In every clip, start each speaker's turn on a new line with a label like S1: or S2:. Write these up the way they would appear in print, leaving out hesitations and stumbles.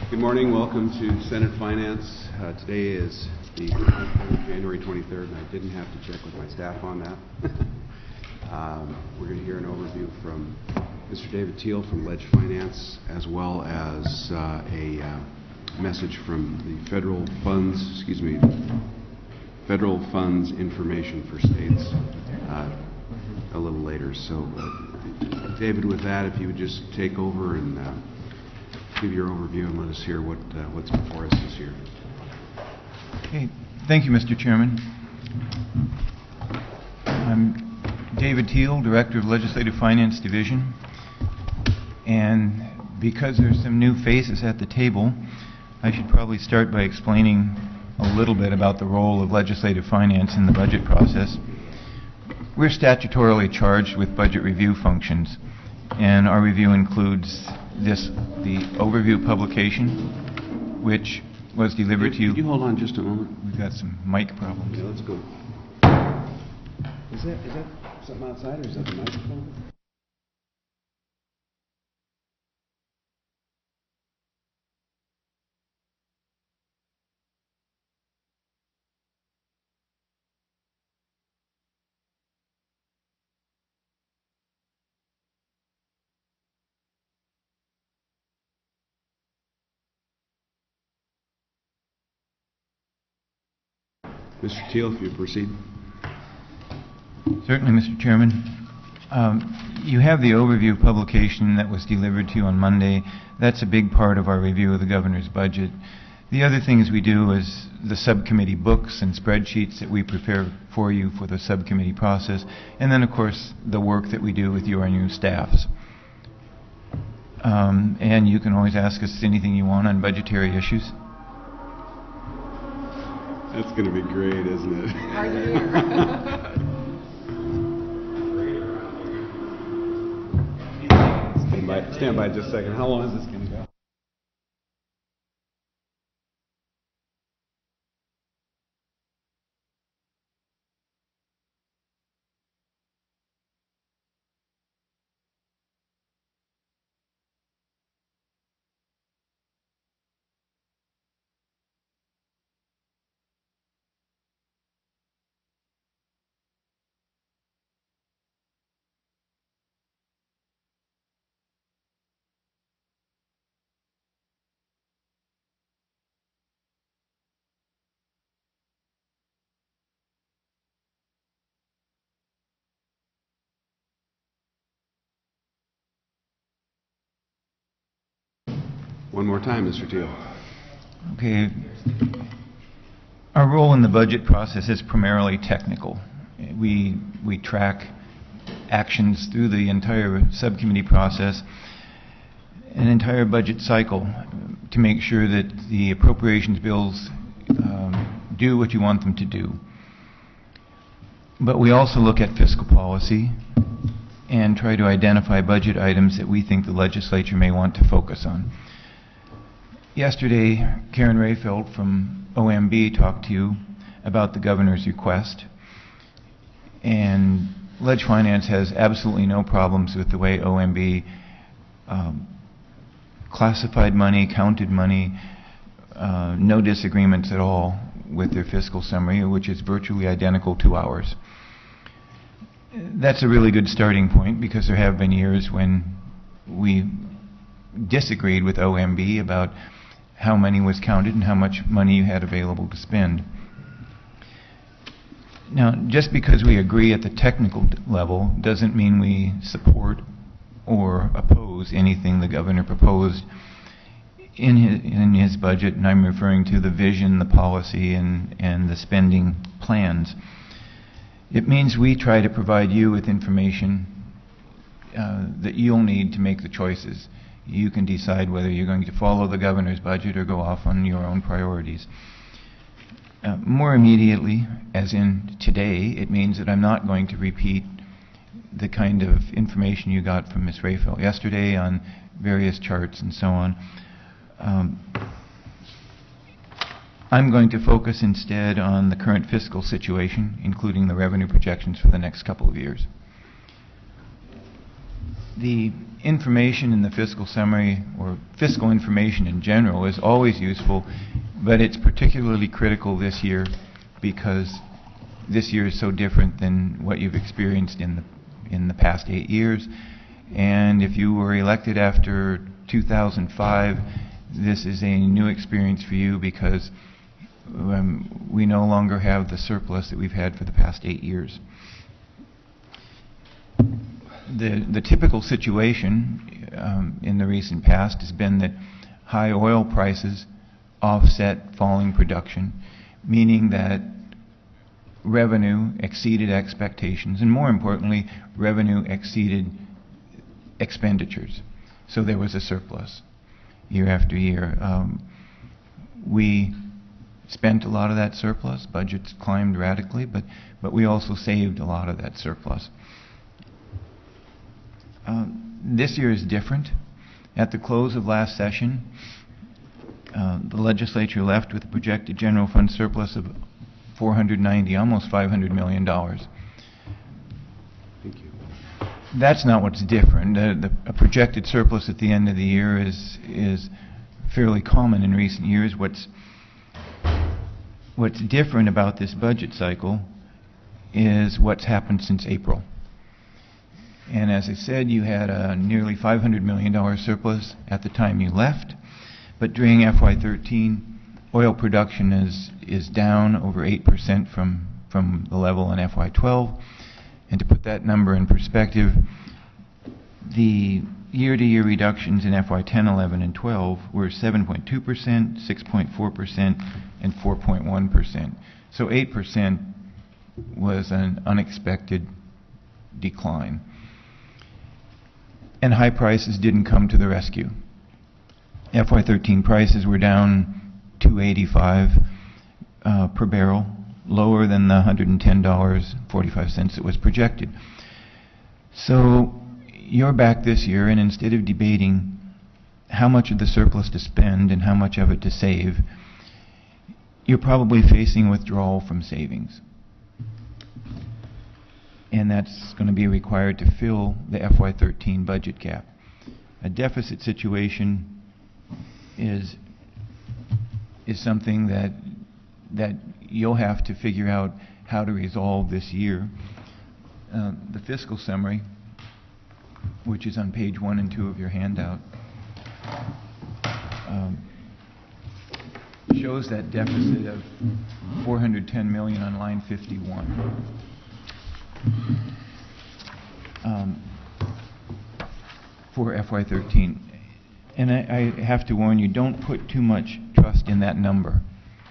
S1: Good morning. Welcome to Senate Finance. Today is the January 23rd, and I didn't have to check with my staff on that. We're going to hear an overview from Mr. David Teal from Ledge Finance, as well as a message from the Federal Funds Information for States a little later. So, David, with that, if you would just take over and give your overview and let us hear what's before us this year.
S2: Okay. Thank you, Mr. Chairman. I'm David Teal, Director of Legislative Finance Division, and because there's some new faces at the table, I should probably start by explaining a little bit about the role of legislative finance in the budget process. We're statutorily charged with budget review functions, and our review includes the overview publication, which was delivered to you.
S1: Could you hold on just a moment?
S2: We've got some mic problems.
S1: Yeah, let's go. Is that something outside, or is that the microphone? Mr. Teal, if you proceed.
S2: Certainly, Mr. Chairman. You have the overview publication that was delivered to you on Monday. That's a big part of our review of the governor's budget. The other things we do is the subcommittee books and spreadsheets that we prepare for you for the subcommittee process, and then, of course, the work that we do with your new staffs. And you can always ask us anything you want on budgetary issues.
S1: That's going to be great, isn't it?
S3: Hard to hear.
S1: Stand by just a second. How long is this going to go? One more time, Mr. Teal.
S2: Okay. Our role in the budget process is primarily technical. We track actions through the entire subcommittee process, an entire budget cycle, to make sure that the appropriations bills do what you want them to do. But we also look at fiscal policy and try to identify budget items that we think the legislature may want to focus on. Yesterday, Karen Rayfeld from OMB talked to you about the governor's request, and Ledge Finance has absolutely no problems with the way OMB classified money, counted money, no disagreements at all with their fiscal summary, which is virtually identical to ours. That's a really good starting point, because there have been years when we disagreed with OMB about how money was counted and how much money you had available to spend. Now, just because we agree at the technical level doesn't mean we support or oppose anything the governor proposed in his budget, and I'm referring to the vision, the policy, and the spending plans. It means we try to provide you with information that you'll need to make the choices. You can decide whether you're going to follow the governor's budget or go off on your own priorities. More immediately, as in today, it means that I'm not going to repeat the kind of information you got from Ms. Rayfeld yesterday on various charts and so on. I'm going to focus instead on the current fiscal situation, including the revenue projections for the next couple of years. The information in the fiscal summary, or fiscal information in general, is always useful, but it's particularly critical this year because this year is so different than what you've experienced in the past 8 years. And if you were elected after 2005, this is a new experience for you because we no longer have the surplus that we've had for the past 8 years. The typical situation in the recent past has been that high oil prices offset falling production, meaning that revenue exceeded expectations, and more importantly, revenue exceeded expenditures. So there was a surplus year after year. We spent a lot of that surplus. Budgets climbed radically, but we also saved a lot of that surplus. This year is different. At the close of last session, the legislature left with a projected general fund surplus of $490, almost $500 million.
S1: Thank you.
S2: That's not what's different. A projected surplus at the end of the year is fairly common in recent years. What's different about this budget cycle is what's happened since April. And as I said, you had a nearly $500 million surplus at the time you left, but during FY13, oil production is down over 8% from the level in FY12. And to put that number in perspective, the year-to-year reductions in FY10, 11, and 12 were 7.2%, 6.4%, and 4.1%. So 8% was an unexpected decline. And high prices didn't come to the rescue. FY13 prices were down $2.85 per barrel, lower than the $110.45 that was projected. So you're back this year, and instead of debating how much of the surplus to spend and how much of it to save, you're probably facing withdrawal from savings. And that's going to be required to fill the FY13 budget gap. A deficit situation is something that you'll have to figure out how to resolve this year. The fiscal summary, which is on page 1 and 2 of your handout, shows that deficit of $410 million on line 51. For FY13. And I have to warn you, don't put too much trust in that number.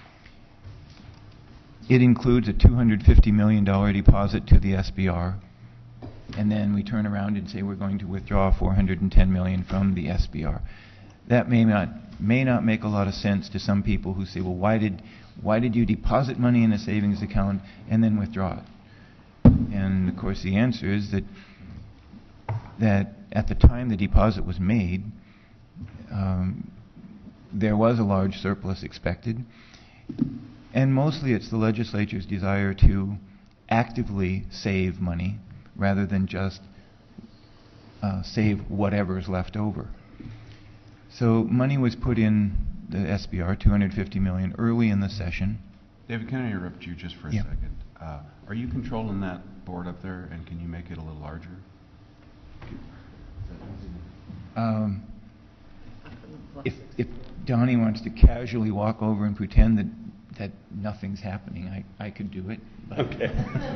S2: It includes a $250 million deposit to the SBR, and then we turn around and say we're going to withdraw $410 million from the SBR. That may not make a lot of sense to some people who say, well, why did you deposit money in a savings account and then withdraw it? And of course the answer is that at the time the deposit was made, there was a large surplus expected, and mostly it's the legislature's desire to actively save money rather than just save whatever's left over. So money was put in the SBR, $250 million, early in the session.
S1: David, can I interrupt you just for a second? Are you controlling that board up there, and can you make it a little larger?
S2: If Donnie wants to casually walk over and pretend that nothing's happening, I could do it. But
S1: Okay.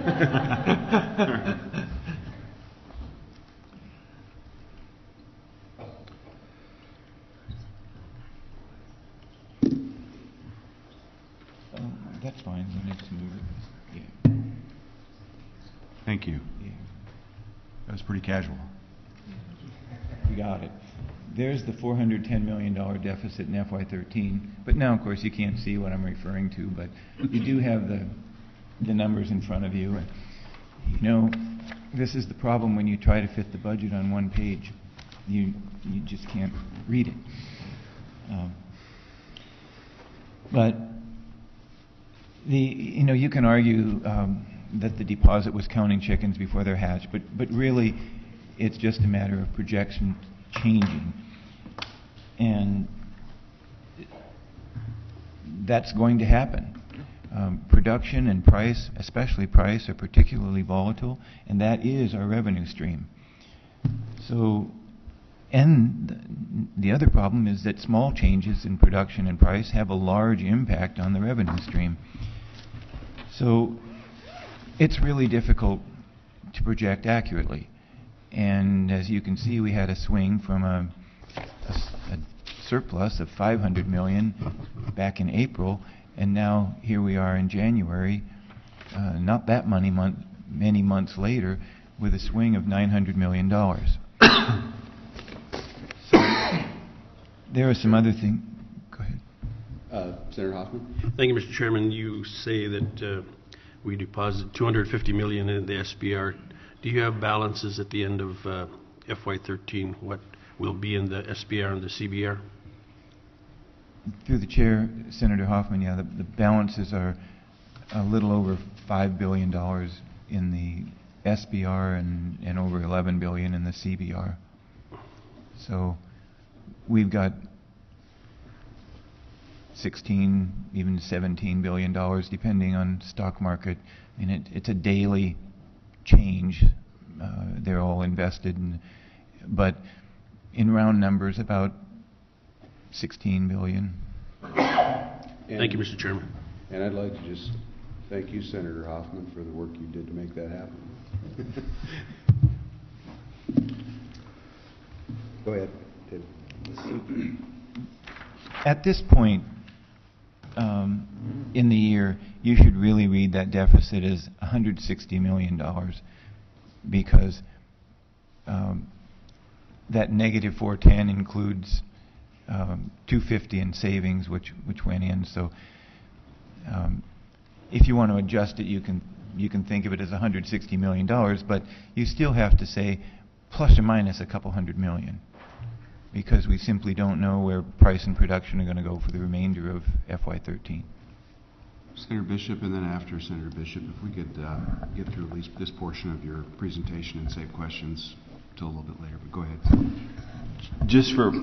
S2: That's fine. We need to move it. Yeah.
S1: Thank you.
S2: Yeah.
S1: That was pretty casual.
S2: You got it. There's the $410 million deficit in FY13. But now, of course, you can't see what I'm referring to, but you do have the numbers in front of you. And, you know, this is the problem when you try to fit the budget on one page. You just can't read it. But you can argue that the deposit was counting chickens before they're hatched, but really It's just a matter of projection changing. And that's going to happen. Production and price, especially price, are particularly volatile, and that is our revenue stream. So, and the other problem is that small changes in production and price have a large impact on the revenue stream. So, it's really difficult to project accurately. And as you can see, we had a swing from a surplus of $500 million back in April, and now here we are in January, not that many months later, with a swing of $900 million. So there are some other things. Go ahead.
S1: Senator Hoffman?
S3: Thank you, Mr. Chairman. You say that we deposit $250 million in the SBR. Do you have balances at the end of FY13? What will be in the SBR and the CBR?
S2: Through the chair, Senator Hoffman, yeah, the balances are a little over $5 billion in the SBR and over $11 billion in the CBR. So we've got 16, even $17 billion, depending on stock market. I mean, it's a daily change. They're all invested, but in round numbers, about 16 billion.
S3: Thank you, Mr. Chairman.
S1: And I'd like to just thank you, Senator Hoffman, for the work you did to make that happen. Go ahead, David.
S2: At this point in the year, you should really read that deficit as $160 million, because that negative 410 includes 250 in savings, which went in. So if you want to adjust it, you can think of it as $160 million, but you still have to say plus or minus a couple $100 million, because we simply don't know where price and production are going to go for the remainder of FY13.
S1: Senator Bishop, and then after Senator Bishop, if we could get through at least this portion of your presentation and save questions till a little bit later, but go ahead.
S4: Just for,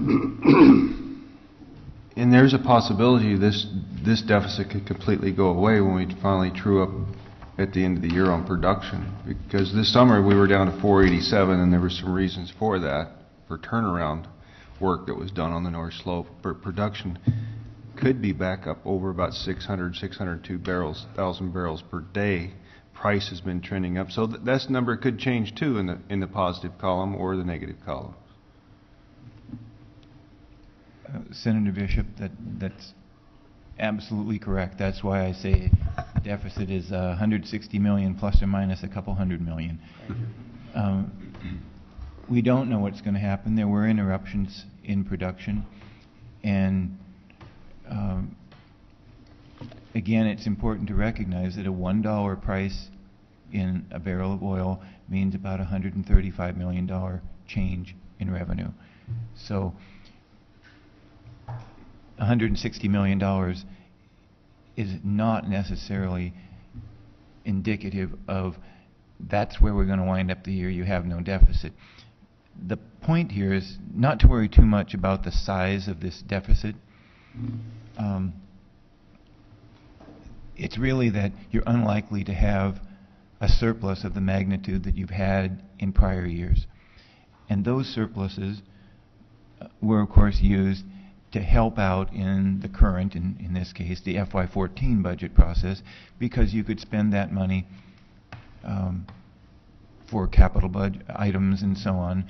S4: and there's a possibility this deficit could completely go away when we finally true up at the end of the year on production, because this summer we were down to 487, and there were some reasons for that, for turnaround work that was done on the North Slope. But production could be back up over about 602,000 barrels per day. Price has been trending up, so that number could change too in the positive column or the negative column.
S2: Senator Bishop, that's absolutely correct. That's why I say the deficit is 160 million plus or minus a couple $100 million. We don't know what's going to happen. There were interruptions in production, and again, it's important to recognize that a $1 price in a barrel of oil means about $135 million change in revenue. So $160 million is not necessarily indicative of that's where we're going to wind up the year, you have no deficit. The point here is not to worry too much about the size of this deficit. It's really that you're unlikely to have a surplus of the magnitude that you've had in prior years. And those surpluses were, of course, used to help out in the current, in this case, the FY14 budget process, because you could spend that money for capital budget items and so on.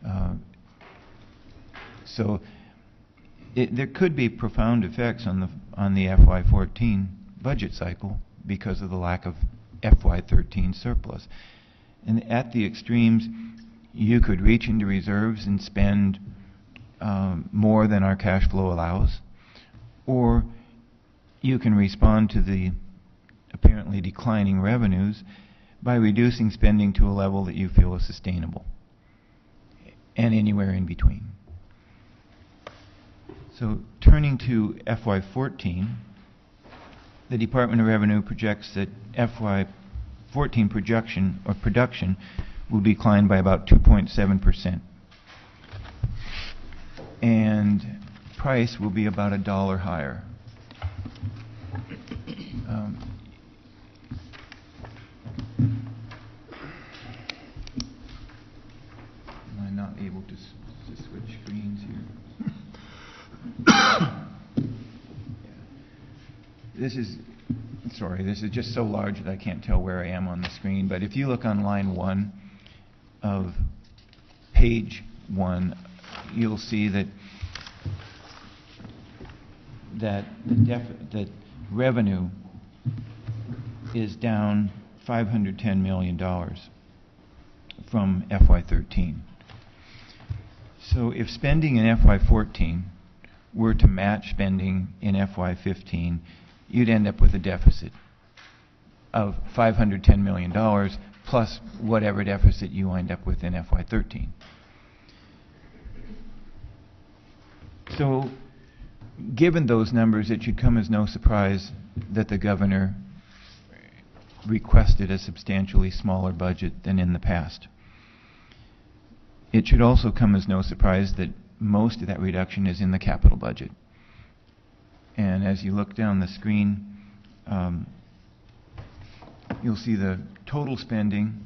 S2: So there could be profound effects on the FY14 budget cycle because of the lack of FY13 surplus. And at the extremes, you could reach into reserves and spend more than our cash flow allows, or you can respond to the apparently declining revenues by reducing spending to a level that you feel is sustainable, and anywhere in between. So turning to FY14, the Department of Revenue projects that FY14 production will decline by about 2.7%. And price will be about $1 higher. Am I not able to switch screens here? This is just so large that I can't tell where I am on the screen. But if you look on line 1 of page 1, you'll see that that revenue is down $510 million from FY13. So if spending in FY14 were to match spending in FY15, you'd end up with a deficit of $510 million plus whatever deficit you wind up with in FY13. So given those numbers, it should come as no surprise that the governor requested a substantially smaller budget than in the past. It should also come as no surprise that most of that reduction is in the capital budget. And as you look down the screen, you'll see the total spending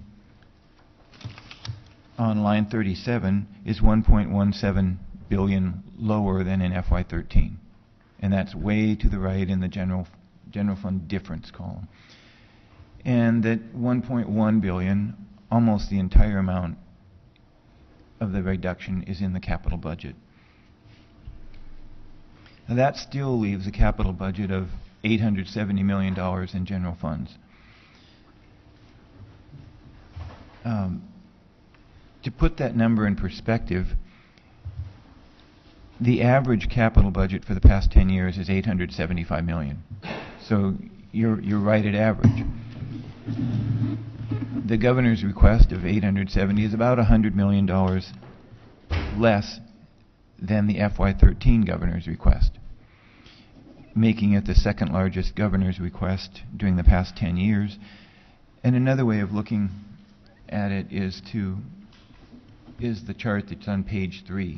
S2: on line 37 is $1.17 billion lower than in FY13. And that's way to the right in the general fund difference column. And that $1.1 billion, almost the entire amount of the reduction, is in the capital budget. Now that still leaves a capital budget of $870 million in general funds. To put that number in perspective, the average capital budget for the past 10 years is $875 million. So you're right at average. The governor's request of $870 is about $100 million less than the FY13 governor's request, making it the second largest governor's request during the past 10 years. And another way of looking at it is the chart that's on page 3.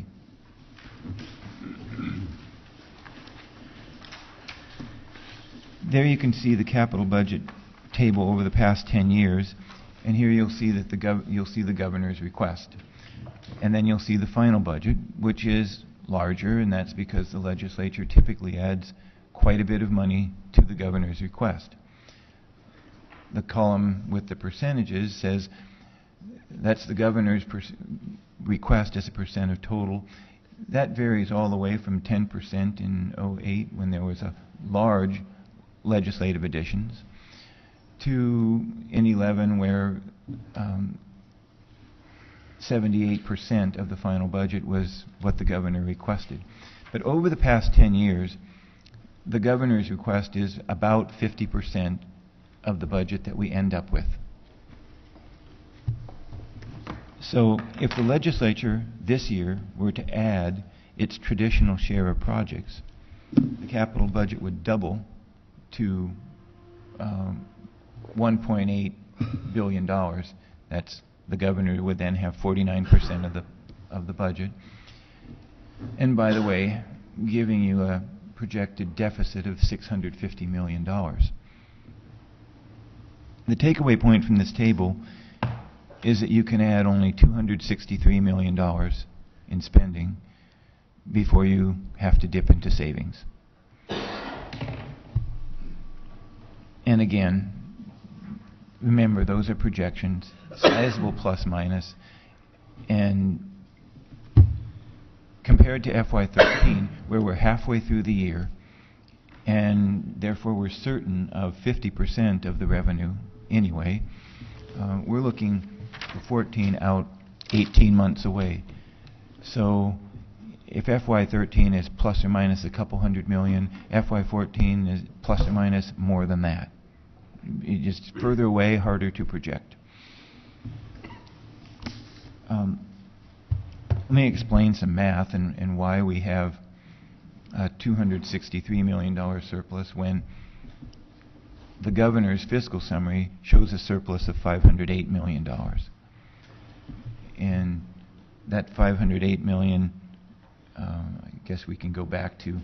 S2: There you can see the capital budget table over the past 10 years, and here you'll see that the governor's request. And then you'll see the final budget, which is larger, and that's because the legislature typically adds quite a bit of money to the governor's request. The column with the percentages says that's the governor's request as a percent of total. That varies all the way from 10% in 2008 when there was a large legislative additions to in 11 where 78% of the final budget was what the governor requested. But over the past 10 years, the governor's request is about 50% of the budget that we end up with. So if the legislature this year were to add its traditional share of projects, the capital budget would double to $1.8 billion. That's the governor would then have 49% of the budget. And by the way, giving you a projected deficit of $650 million. The takeaway point from this table is that you can add only $263 million in spending before you have to dip into savings. And again, remember, those are projections, sizable plus minus, and compared to FY13, where we're halfway through the year, and therefore we're certain of 50% of the revenue anyway, we're looking for 14 out 18 months away. So if FY13 is plus or minus a couple $100 million, FY14 is plus or minus more than that. It's just further away, harder to project. Let me explain some math and why we have a $263 million surplus when the governor's fiscal summary shows a surplus of $508 million. And that 508 million, I guess we can go back to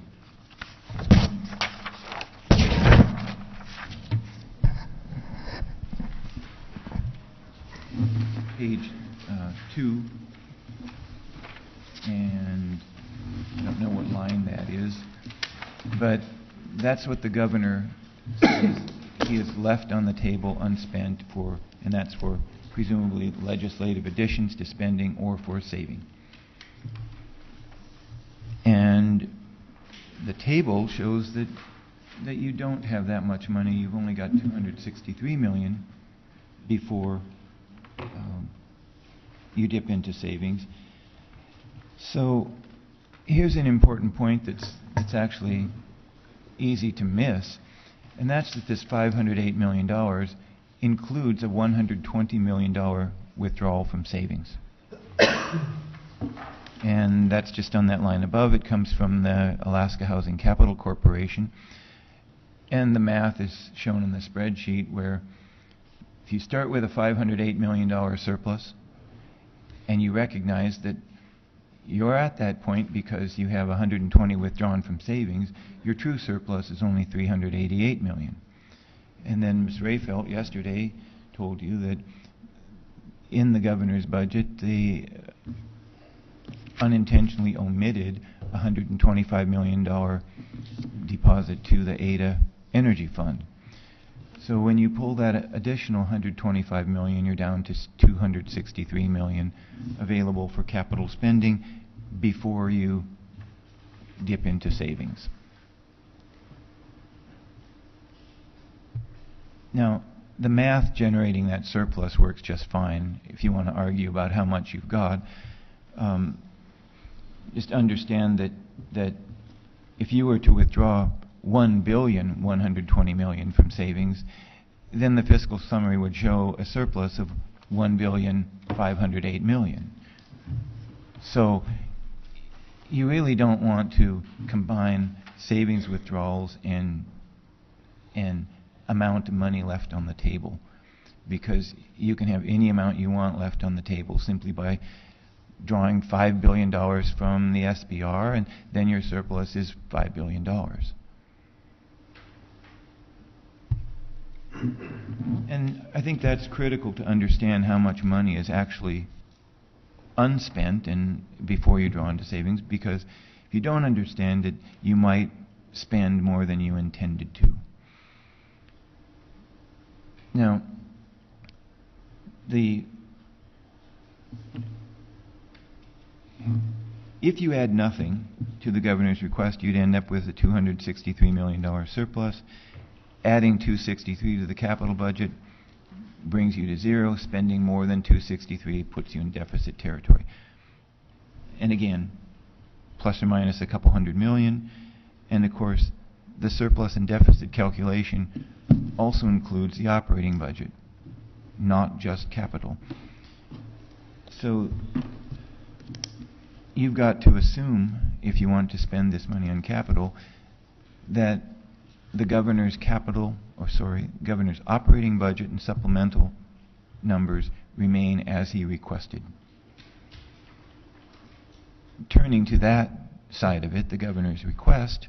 S2: page 2, and I don't know what line that is, but that's what the governor says he has left on the table unspent for, and that's for presumably legislative additions to spending or for saving. And the table shows that you don't have that much money. You've only got 263 million before you dip into savings. So here's an important point that's actually easy to miss, and that's that this $508 million includes a $120 million withdrawal from savings. And that's just on that line above. It comes from the Alaska Housing Capital Corporation. And the math is shown in the spreadsheet, where if you start with a $508 million surplus and you recognize that you're at that point because you have 120 withdrawn from savings, your true surplus is only 388 million. And then Ms. Rayfelt yesterday told you that in the governor's budget, they unintentionally omitted a $125 million deposit to the Ada Energy Fund. So when you pull that additional 125 million, you're down to 263 million available for capital spending before you dip into savings. Now, the math generating that surplus works just fine. If you want to argue about how much you've got, just understand that if you were to withdraw $1.120 billion from savings, then the fiscal summary would show a surplus of $1.508 billion. So you really don't want to combine savings withdrawals and amount of money left on the table, because you can have any amount you want left on the table simply by drawing $5 billion from the SBR, and then your surplus is $5 billion. And I think that's critical to understand how much money is actually unspent and before you draw into savings, because if you don't understand it, you might spend more than you intended to. Now, if you add nothing to the governor's request, you'd end up with a $263 million surplus. Adding 263 to the capital budget brings you to zero. Spending more than 263 puts you in deficit territory. And again, plus or minus a couple $100 million. And of course, the surplus and deficit calculation also includes the operating budget, not just capital. So you've got to assume, if you want to spend this money on capital, that the governor's governor's operating budget and supplemental numbers remain as he requested. Turning to that side of it, the governor's request,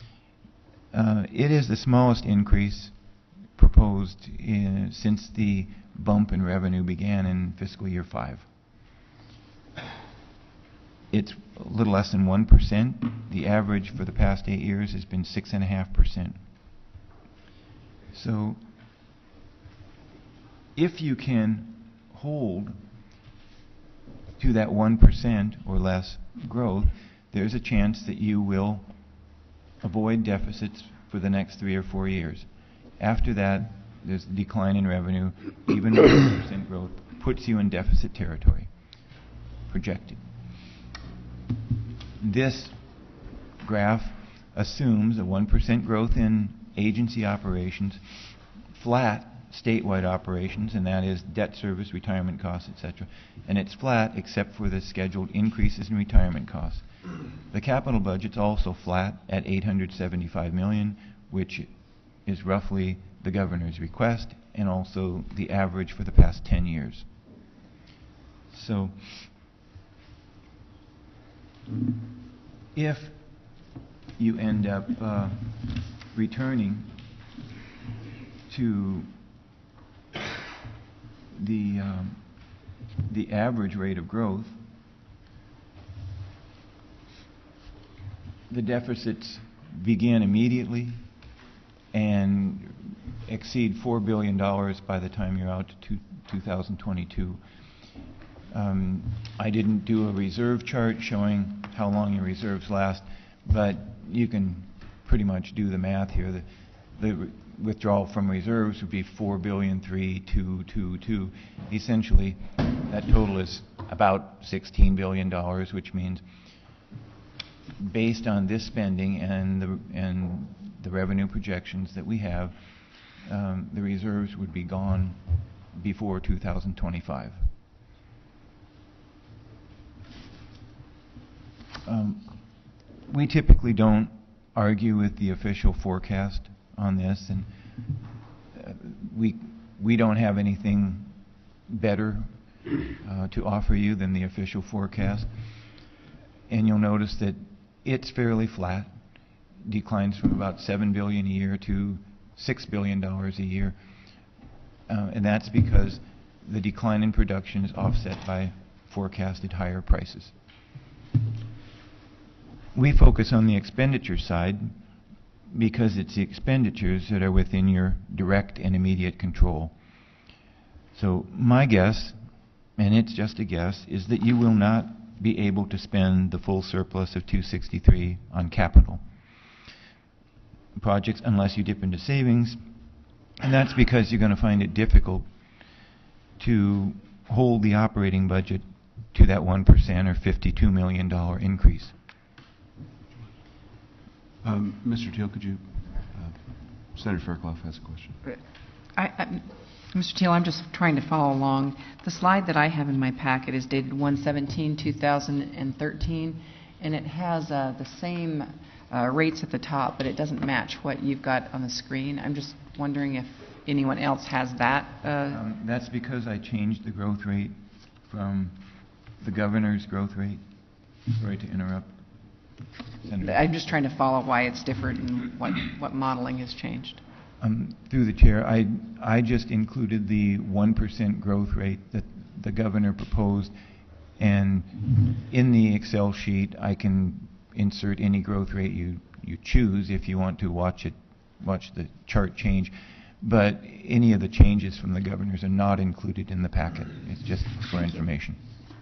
S2: it is the smallest increase proposed since the bump in revenue began in fiscal year 5. It's a little less than 1%. The average for the past 8 years has been 6.5%. So if you can hold to that 1% or less growth, there's a chance that you will avoid deficits for the next 3 or 4 years. After that, there's a decline in revenue. Even 1% growth puts you in deficit territory, projected. This graph assumes a 1% growth in agency operations, flat statewide operations, and that is debt service, retirement costs, etc. And it's flat except for the scheduled increases in retirement costs. The capital budget's also flat at $875 million, which is roughly the governor's request and also the average for the past 10 years. So if you end up returning to the average rate of growth, the deficits begin immediately and exceed $4 billion by the time you're out to 2022. I didn't do a reserve chart showing how long your reserves last, but you can pretty much do the math here. The withdrawal from reserves would be $4,322,222. Essentially, that total is about $16 billion, which means based on this spending and the revenue projections that we have, the reserves would be gone before 2025. We typically don't argue with the official forecast on this, and we don't have anything better to offer you than the official forecast. And you'll notice that it's fairly flat, declines from about $7 billion a year to $6 billion a year, and that's because the decline in production is offset by forecasted higher prices. We focus on the expenditure side because it's the expenditures that are within your direct and immediate control. So my guess, and it's just a guess, is that you will not be able to spend the full surplus of 263 on capital projects unless you dip into savings, and that's because you're going to find it difficult to hold the operating budget to that 1% or $52 million increase.
S1: Mr. Teal, could you, Senator Fairclough has a question.
S5: Mr. Teal, I'm just trying to follow along. The slide that I have in my packet is dated 1/17/2013, and it has the same rates at the top, but it doesn't match what you've got on the screen. I'm just wondering if anyone else has that.
S2: That's because I changed the growth rate from the governor's growth rate. Sorry to interrupt. Senator.
S5: I'm just trying to follow why it's different and what modeling has changed.
S2: Through the chair, I just included the 1% growth rate that the governor proposed, and in the Excel sheet I can insert any growth rate you choose if you want to watch the chart change, but any of the changes from the governors are not included in the packet. It's just for information.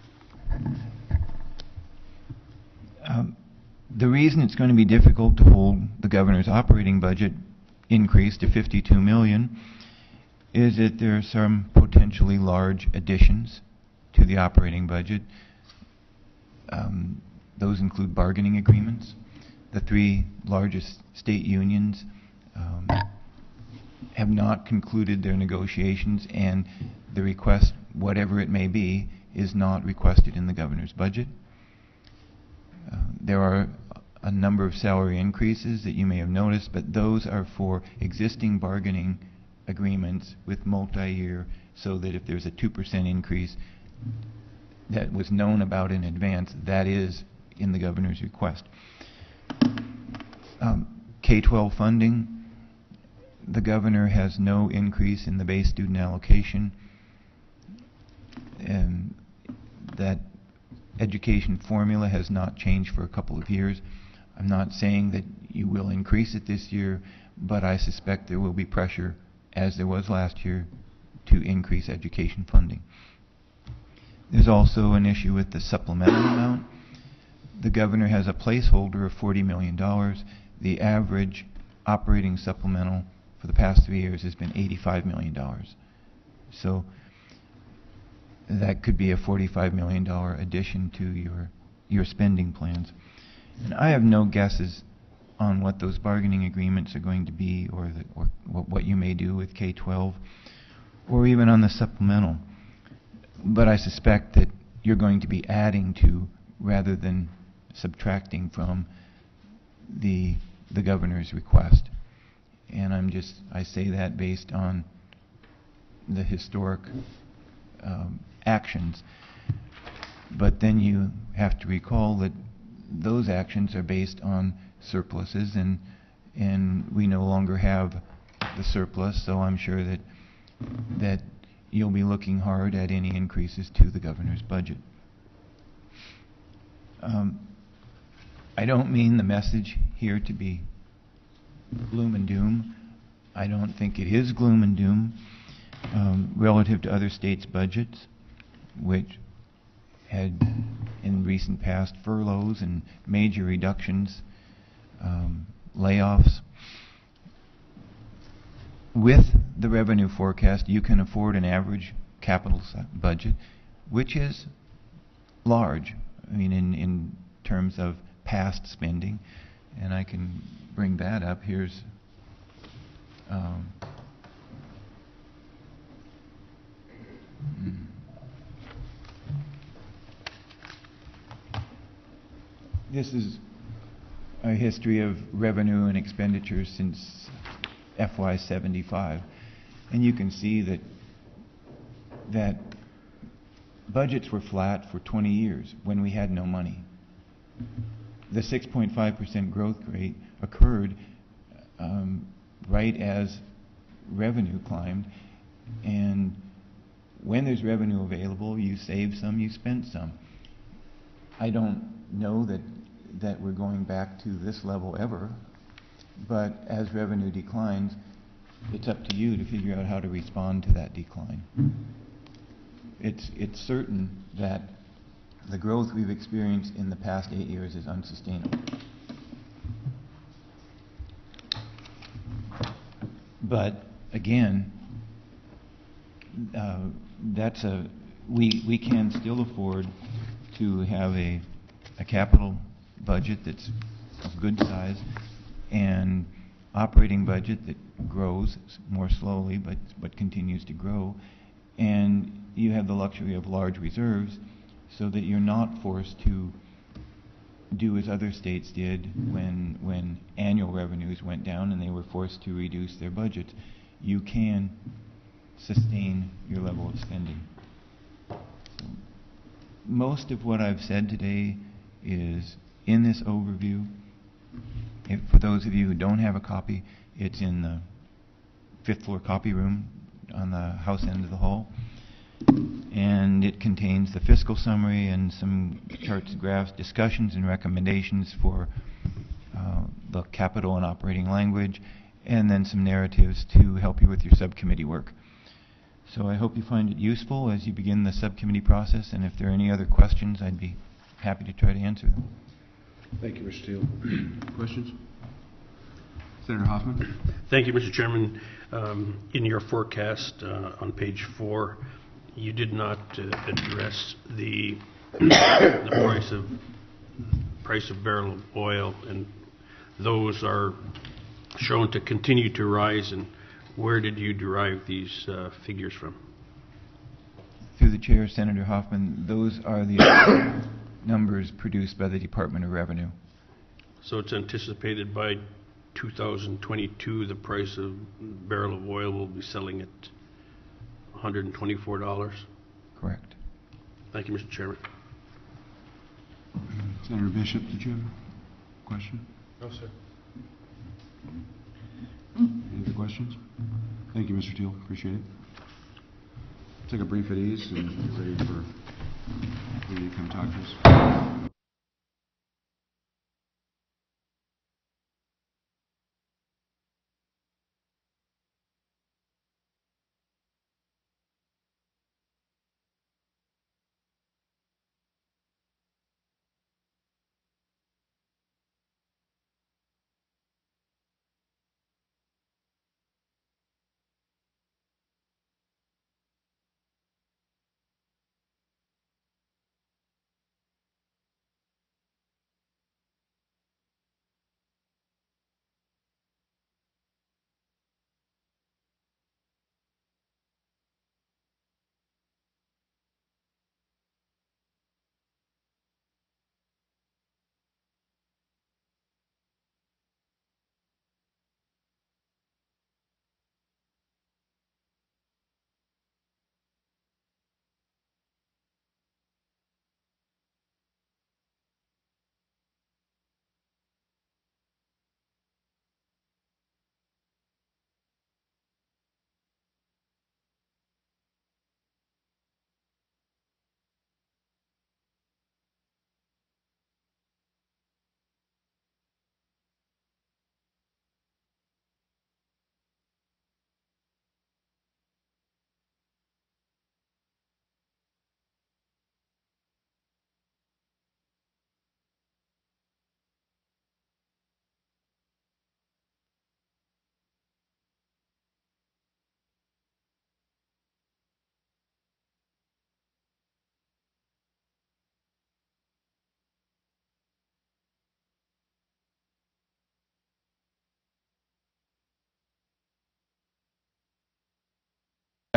S2: The reason it's going to be difficult to hold the governor's operating budget increase to $52 million is that there are some potentially large additions to the operating budget. Those include bargaining agreements. The three largest state unions have not concluded their negotiations, and the request, whatever it may be, is not requested in the governor's budget. There are a number of salary increases that you may have noticed, but those are for existing bargaining agreements with multi-year, so that if there's a 2% increase that was known about in advance, that is in the governor's request. K-12 funding, the governor has no increase in the base student allocation, and that education formula has not changed for a couple of years. I'm not saying that you will increase it this year, but I suspect there will be pressure, as there was last year, to increase education funding. There's also an issue with the supplemental amount. The governor has a placeholder of $40 million. The average operating supplemental for the past 3 years has been $85 million. So that could be a $45 million addition to your spending plans. And I have no guesses on what those bargaining agreements are going to be, or what you may do with K-12, or even on the supplemental. But I suspect that you're going to be adding to rather than subtracting from the governor's request. And I say that based on the historic actions. But then you have to recall that those actions are based on surpluses, and we no longer have the surplus, so I'm sure that you'll be looking hard at any increases to the governor's budget. I don't mean the message here to be gloom and doom. I don't think it is gloom and doom relative to other states' budgets, which had in recent past furloughs and major reductions, layoffs. With the revenue forecast, you can afford an average capital budget, which is large, I mean, in terms of past spending. And I can bring that up. Here's this is a history of revenue and expenditures since FY 75, and you can see that budgets were flat for 20 years when we had no money. The 6.5% growth rate occurred right as revenue climbed, and when there's revenue available, you save some, you spend some. I don't know that we're going back to this level ever, but as revenue declines, it's up to you to figure out how to respond to that decline. It's certain that the growth we've experienced in the past 8 years is unsustainable. But again, we can still afford to have a capital budget that's of good size and operating budget that grows more slowly but continues to grow, and you have the luxury of large reserves so that you're not forced to do as other states did when annual revenues went down and they were forced to reduce their budgets. You can sustain your level of spending. So most of what I've said today is in this overview. For those of you who don't have a copy, it's in the 5th floor copy room on the house end of the hall. And it contains the fiscal summary and some charts, graphs, discussions, and recommendations for the capital and operating language, and then some narratives to help you with your subcommittee work. So I hope you find it useful as you begin the subcommittee process, and if there are any other questions, I'd be happy to try to answer them.
S1: Thank you, Mr. Steele. Questions? Senator Hoffman?
S3: Thank you, Mr. Chairman. In your forecast on page 4, you did not address the price of barrel of oil, and those are shown to continue to rise. And where did you derive these figures from?
S2: Through the chair, Senator Hoffman, those are the numbers produced by the Department of Revenue.
S3: So it's anticipated by 2022 the price of barrel of oil will be selling at $124?
S2: Correct.
S3: Thank you, Mr. Chairman.
S1: Senator Bishop, did you have a question?
S3: No, sir.
S1: Any other questions? Thank you, Mr. Steele. Appreciate it. Take a brief at ease and get ready for you to come talk to us.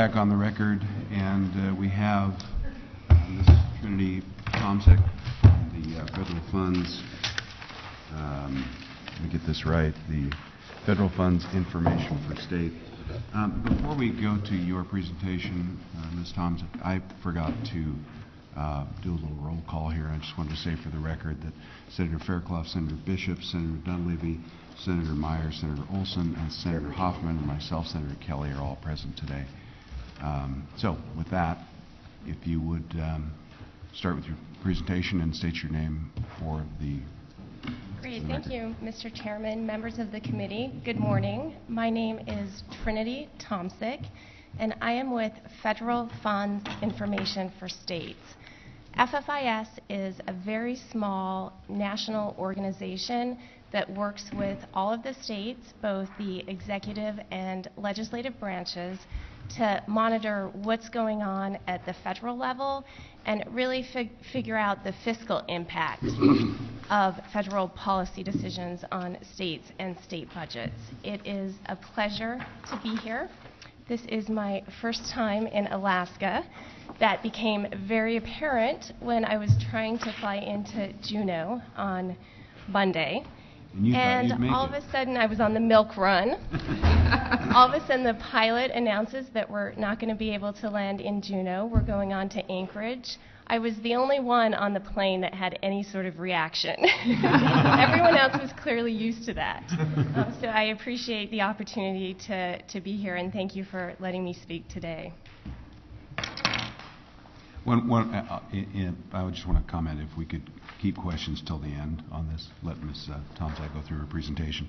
S1: back on the record, and we have Ms. Trinity Tomczyk from the federal funds. Let me get this right. The Federal Funds Information for State. Before we go to your presentation, Ms. Tomczyk, I forgot to do a little roll call here. I just wanted to say for the record that Senator Fairclough, Senator Bishop, Senator Dunleavy, Senator Myers, Senator Olson, and Senator Hoffman, and myself, Senator Kelly, are all present today. So with that, if you would start with your presentation and state your name for the
S6: Great, thank you, Mr. Chairman, members of the committee. Good morning. My name is Trinity Tomczyk, and I am with Federal Funds Information for States. FFIS is a very small national organization that works with all of the states, both the executive and legislative branches, to monitor what's going on at the federal level and really figure out the fiscal impact of federal policy decisions on states and state budgets. It is a pleasure to be here. This is my first time in Alaska. That became very apparent when I was trying to fly into Juneau on Monday. And all of a sudden, I was on the milk run. All of a sudden, the pilot announces that we're not going to be able to land in Juneau. We're going on to Anchorage. I was the only one on the plane that had any sort of reaction. Everyone else was clearly used to that. So I appreciate the opportunity to be here, and thank you for letting me speak today.
S1: I would just want to comment if we could keep questions till the end on this. Let Ms. Tomczyk go through her presentation.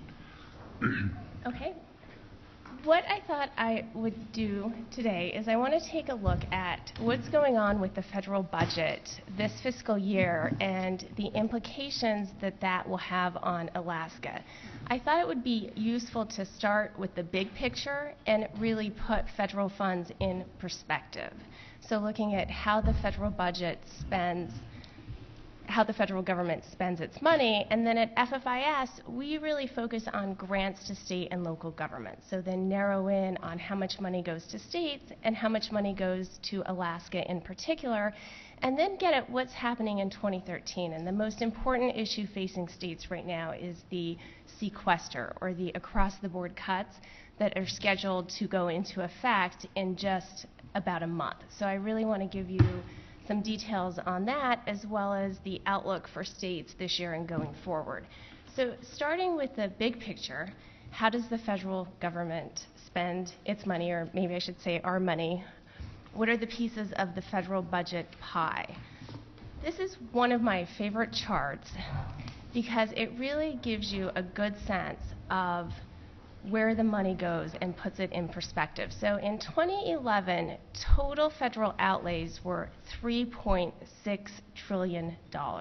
S6: Okay. What I thought I would do today is I want to take a look at what's going on with the federal budget this fiscal year and the implications that that will have on Alaska. I thought it would be useful to start with the big picture and really put federal funds in perspective. So looking at how the federal budget spends, how the federal government spends its money, and then at FFIS, we really focus on grants to state and local governments. So then narrow in on how much money goes to states and how much money goes to Alaska in particular, and then get at what's happening in 2013. And the most important issue facing states right now is the sequester, or the across-the-board cuts that are scheduled to go into effect in just about a month. So I really want to give you some details on that, as well as the outlook for states this year and going forward. So starting with the big picture, how does the federal government spend its money, or maybe I should say our money? What are the pieces of the federal budget pie? This is one of my favorite charts because it really gives you a good sense of where the money goes and puts it in perspective. So in 2011, total federal outlays were $3.6 trillion.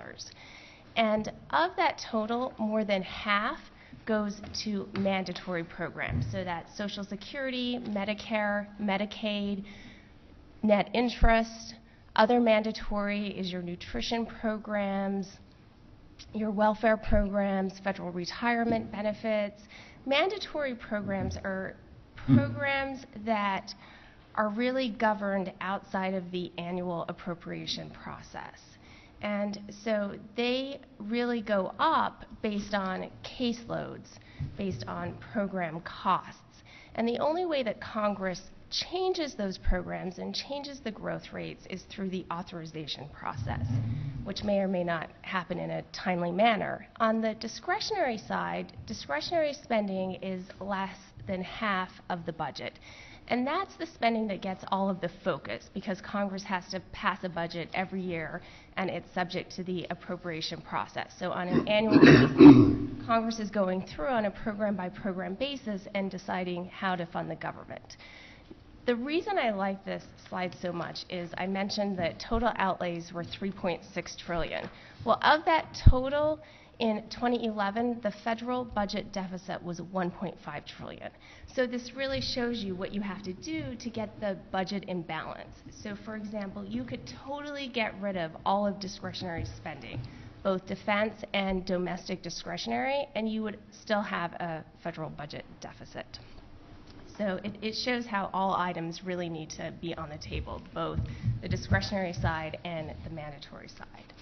S6: And of that total, more than half goes to mandatory programs. So that's Social Security, Medicare, Medicaid, net interest. Other mandatory is your nutrition programs, your welfare programs, federal retirement benefits. Mandatory programs are programs that are really governed outside of the annual appropriation process. And so they really go up based on caseloads, based on program costs. And the only way that Congress changes those programs and changes the growth rates is through the authorization process, which may or may not happen in a timely manner. On the discretionary side, discretionary spending is less than half of the budget. And that's the spending that gets all of the focus, because Congress has to pass a budget every year, and it's subject to the appropriation process. So on an annual basis, Congress is going through on a program-by-program basis and deciding how to fund the government. The reason I like this slide so much is I mentioned that total outlays were $3.6 trillion. Well, of that total, in 2011, the federal budget deficit was $1.5 trillion. So this really shows you what you have to do to get the budget in balance. So for example, you could totally get rid of all of discretionary spending, both defense and domestic discretionary, and you would still have a federal budget deficit. So it shows how all items really need to be on the table, both the discretionary side and the mandatory side.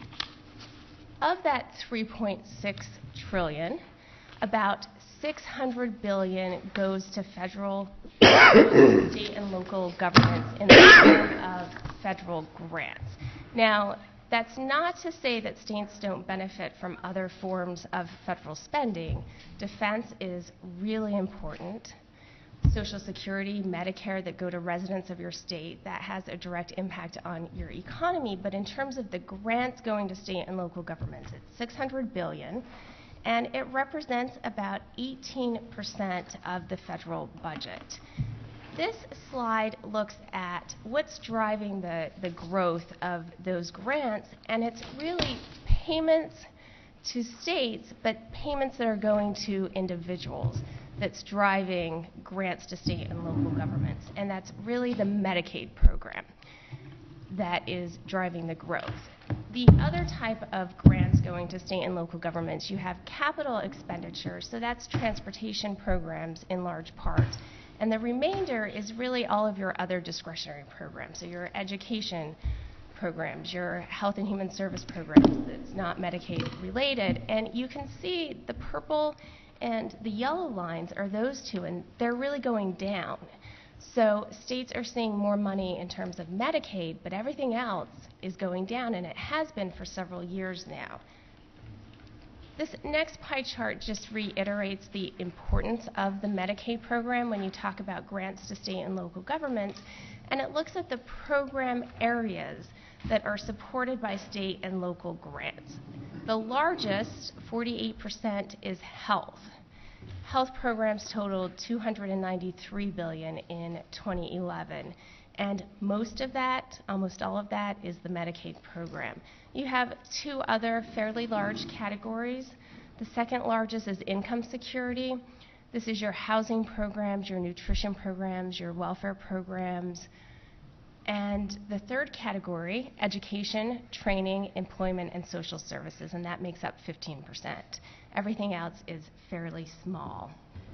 S6: Of that 3.6 trillion, about 600 billion goes to federal, state and local governments in the form of federal grants. Now, that's not to say that states don't benefit from other forms of federal spending. Defense is really important. Social Security, Medicare that go to residents of your state, that has a direct impact on your economy. But in terms of the grants going to state and local governments, it's 600 billion, and it represents about 18% of the federal budget. This slide looks at what's driving the growth of those grants, and it's really payments to states, but payments that are going to individuals that's driving grants to state and local governments. And that's really the Medicaid program that is driving the growth. The other type of grants going to state and local governments, you have capital expenditures, so that's transportation programs in large part. And the remainder is really all of your other discretionary programs, so your education programs, your health and human service programs that's not Medicaid related. And you can see the purple and the yellow lines are those two, and they're really going down. So states are seeing more money in terms of Medicaid, but everything else is going down, and it has been for several years now. This next pie chart just reiterates the importance of the Medicaid program when you talk about grants to state and local governments, and it looks at the program areas that are supported by state and local grants. The largest, 48%, is health. Health programs totaled $293 billion in 2011. And most of that, almost all of that, is the Medicaid program. You have two other fairly large categories. The second largest is income security. This is your housing programs, your nutrition programs, your welfare programs. And the third category, education, training, employment, and social services, and that makes up 15%. Everything else is fairly small.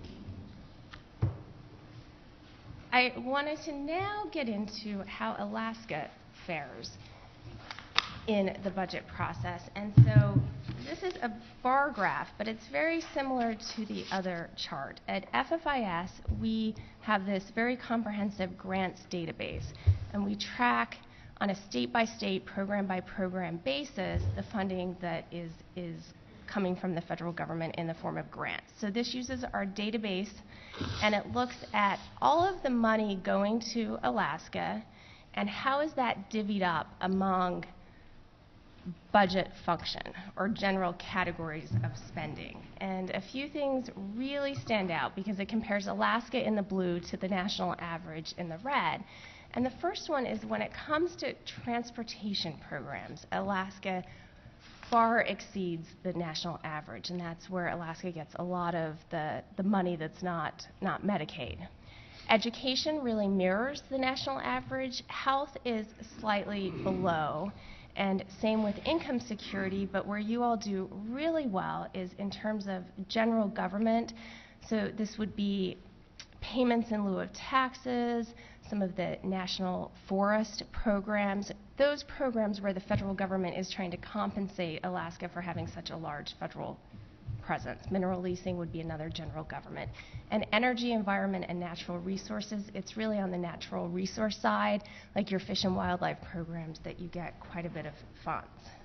S6: I wanted to now get into how Alaska fares in the budget process. And so this is a bar graph, but it's very similar to the other chart. At FFIS, we have this very comprehensive grants database, and we track on a state-by-state, program-by-program basis the funding that is coming from the federal government in the form of grants. So this uses our database, and it looks at all of the money going to Alaska and how is that divvied up among budget function or general categories of spending. And a few things really stand out because it compares Alaska in the blue to the national average in the red. And the first one is when it comes to transportation programs, Alaska far exceeds the national average, and that's where Alaska gets a lot of the money that's not Medicaid. Education really mirrors the national average. Health is slightly below, and same with income security, but where you all do really well is in terms of general government. So this would be payments in lieu of taxes, some of the national forest programs, those programs where the federal government is trying to compensate Alaska for having such a large federal presence. Mineral leasing would be another general government. And energy, environment, and natural resources, it's really on the natural resource side, like your fish and wildlife programs, that you get quite a bit of funds.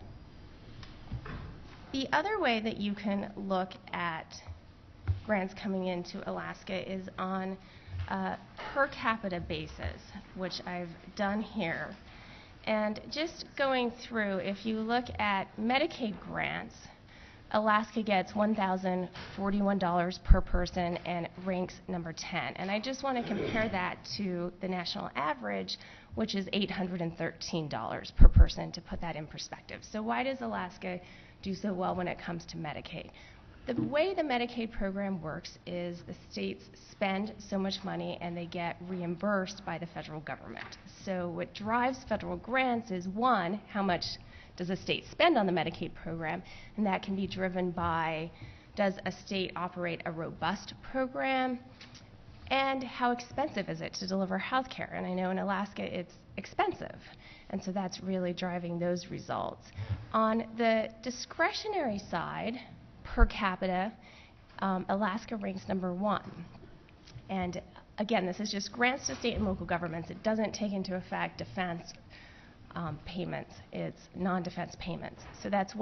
S6: The other way that you can look at grants coming into Alaska is on a per capita basis, which I've done here. And just going through, if you look at Medicaid grants, Alaska gets $1,041 per person and ranks number 10. And I just want to compare that to the national average, which is $813 per person, to put that in perspective. So why does Alaska do so well when it comes to Medicaid? The way the Medicaid program works is the states spend so much money and they get reimbursed by the federal government. So what drives federal grants is, one, how much does a state spend on the Medicaid program, and that can be driven by, does a state operate a robust program? And how expensive is it to deliver health care? And I know in Alaska it's expensive, and so that's really driving those results. On the discretionary side, per capita, Alaska ranks #1. And again, this is just grants to state and local governments. It doesn't take into effect defense payments. It's non-defense payments. So that's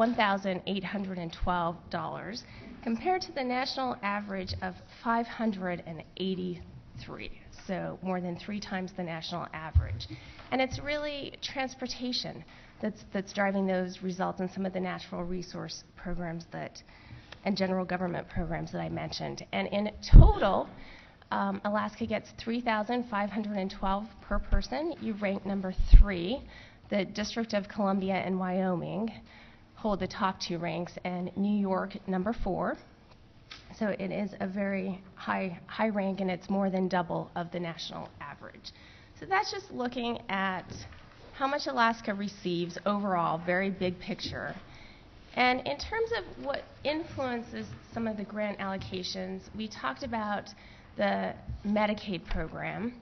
S6: $1,812 compared to the national average of $583. So more than 3 times the national average. And it's really transportation that's driving those results in some of the natural resource programs and general government programs that I mentioned. And in total, Alaska gets $3,512 per person. You rank #3. The District of Columbia and Wyoming hold the top 2 ranks, and New York #4. So it is a very high rank, and it's more than double of the national average. So that's just looking at how much Alaska receives overall, very big picture. And in terms of what influences some of the grant allocations, we talked about the Medicaid program.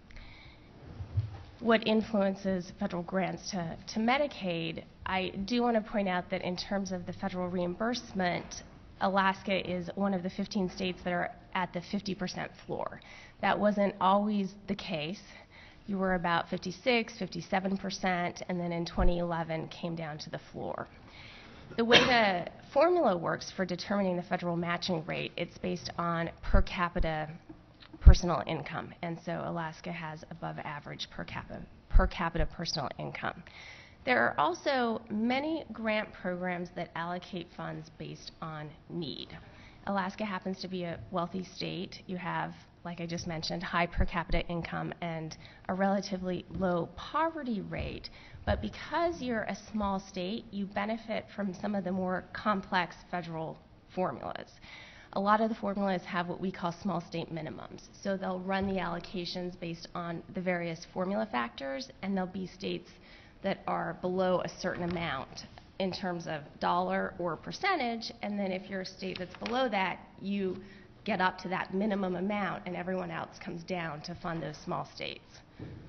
S6: What influences federal grants to Medicaid, I do want to point out that in terms of the federal reimbursement, Alaska is one of the 15 states that are at the 50% floor. That wasn't always the case. You were about 56, 57%, and then in 2011 came down to the floor. The way the formula works for determining the federal matching rate, it's based on per capita personal income, and so Alaska has above average per capita personal income. There are also many grant programs that allocate funds based on need. Alaska happens to be a wealthy state. You have, like I just mentioned, high per capita income and a relatively low poverty rate. But because you're a small state, you benefit from some of the more complex federal formulas. A lot of the formulas have what we call small state minimums. So they'll run the allocations based on the various formula factors, and there'll be states that are below a certain amount in terms of dollar or percentage, and then if you're a state that's below that, you get up to that minimum amount, and everyone else comes down to fund those small states.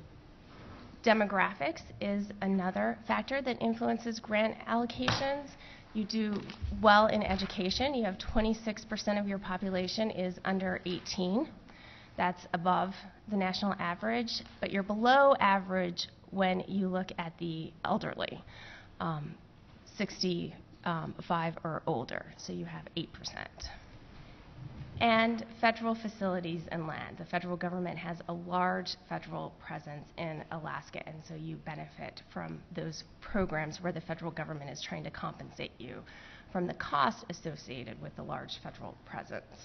S6: Demographics is another factor that influences grant allocations. You do well in education. You have 26% of your population is under 18. That's above the national average, but you're below average when you look at the elderly, 65 or older, so you have 8%. And federal facilities and land. The federal government has a large federal presence in Alaska, and so you benefit from those programs where the federal government is trying to compensate you from the cost associated with the large federal presence.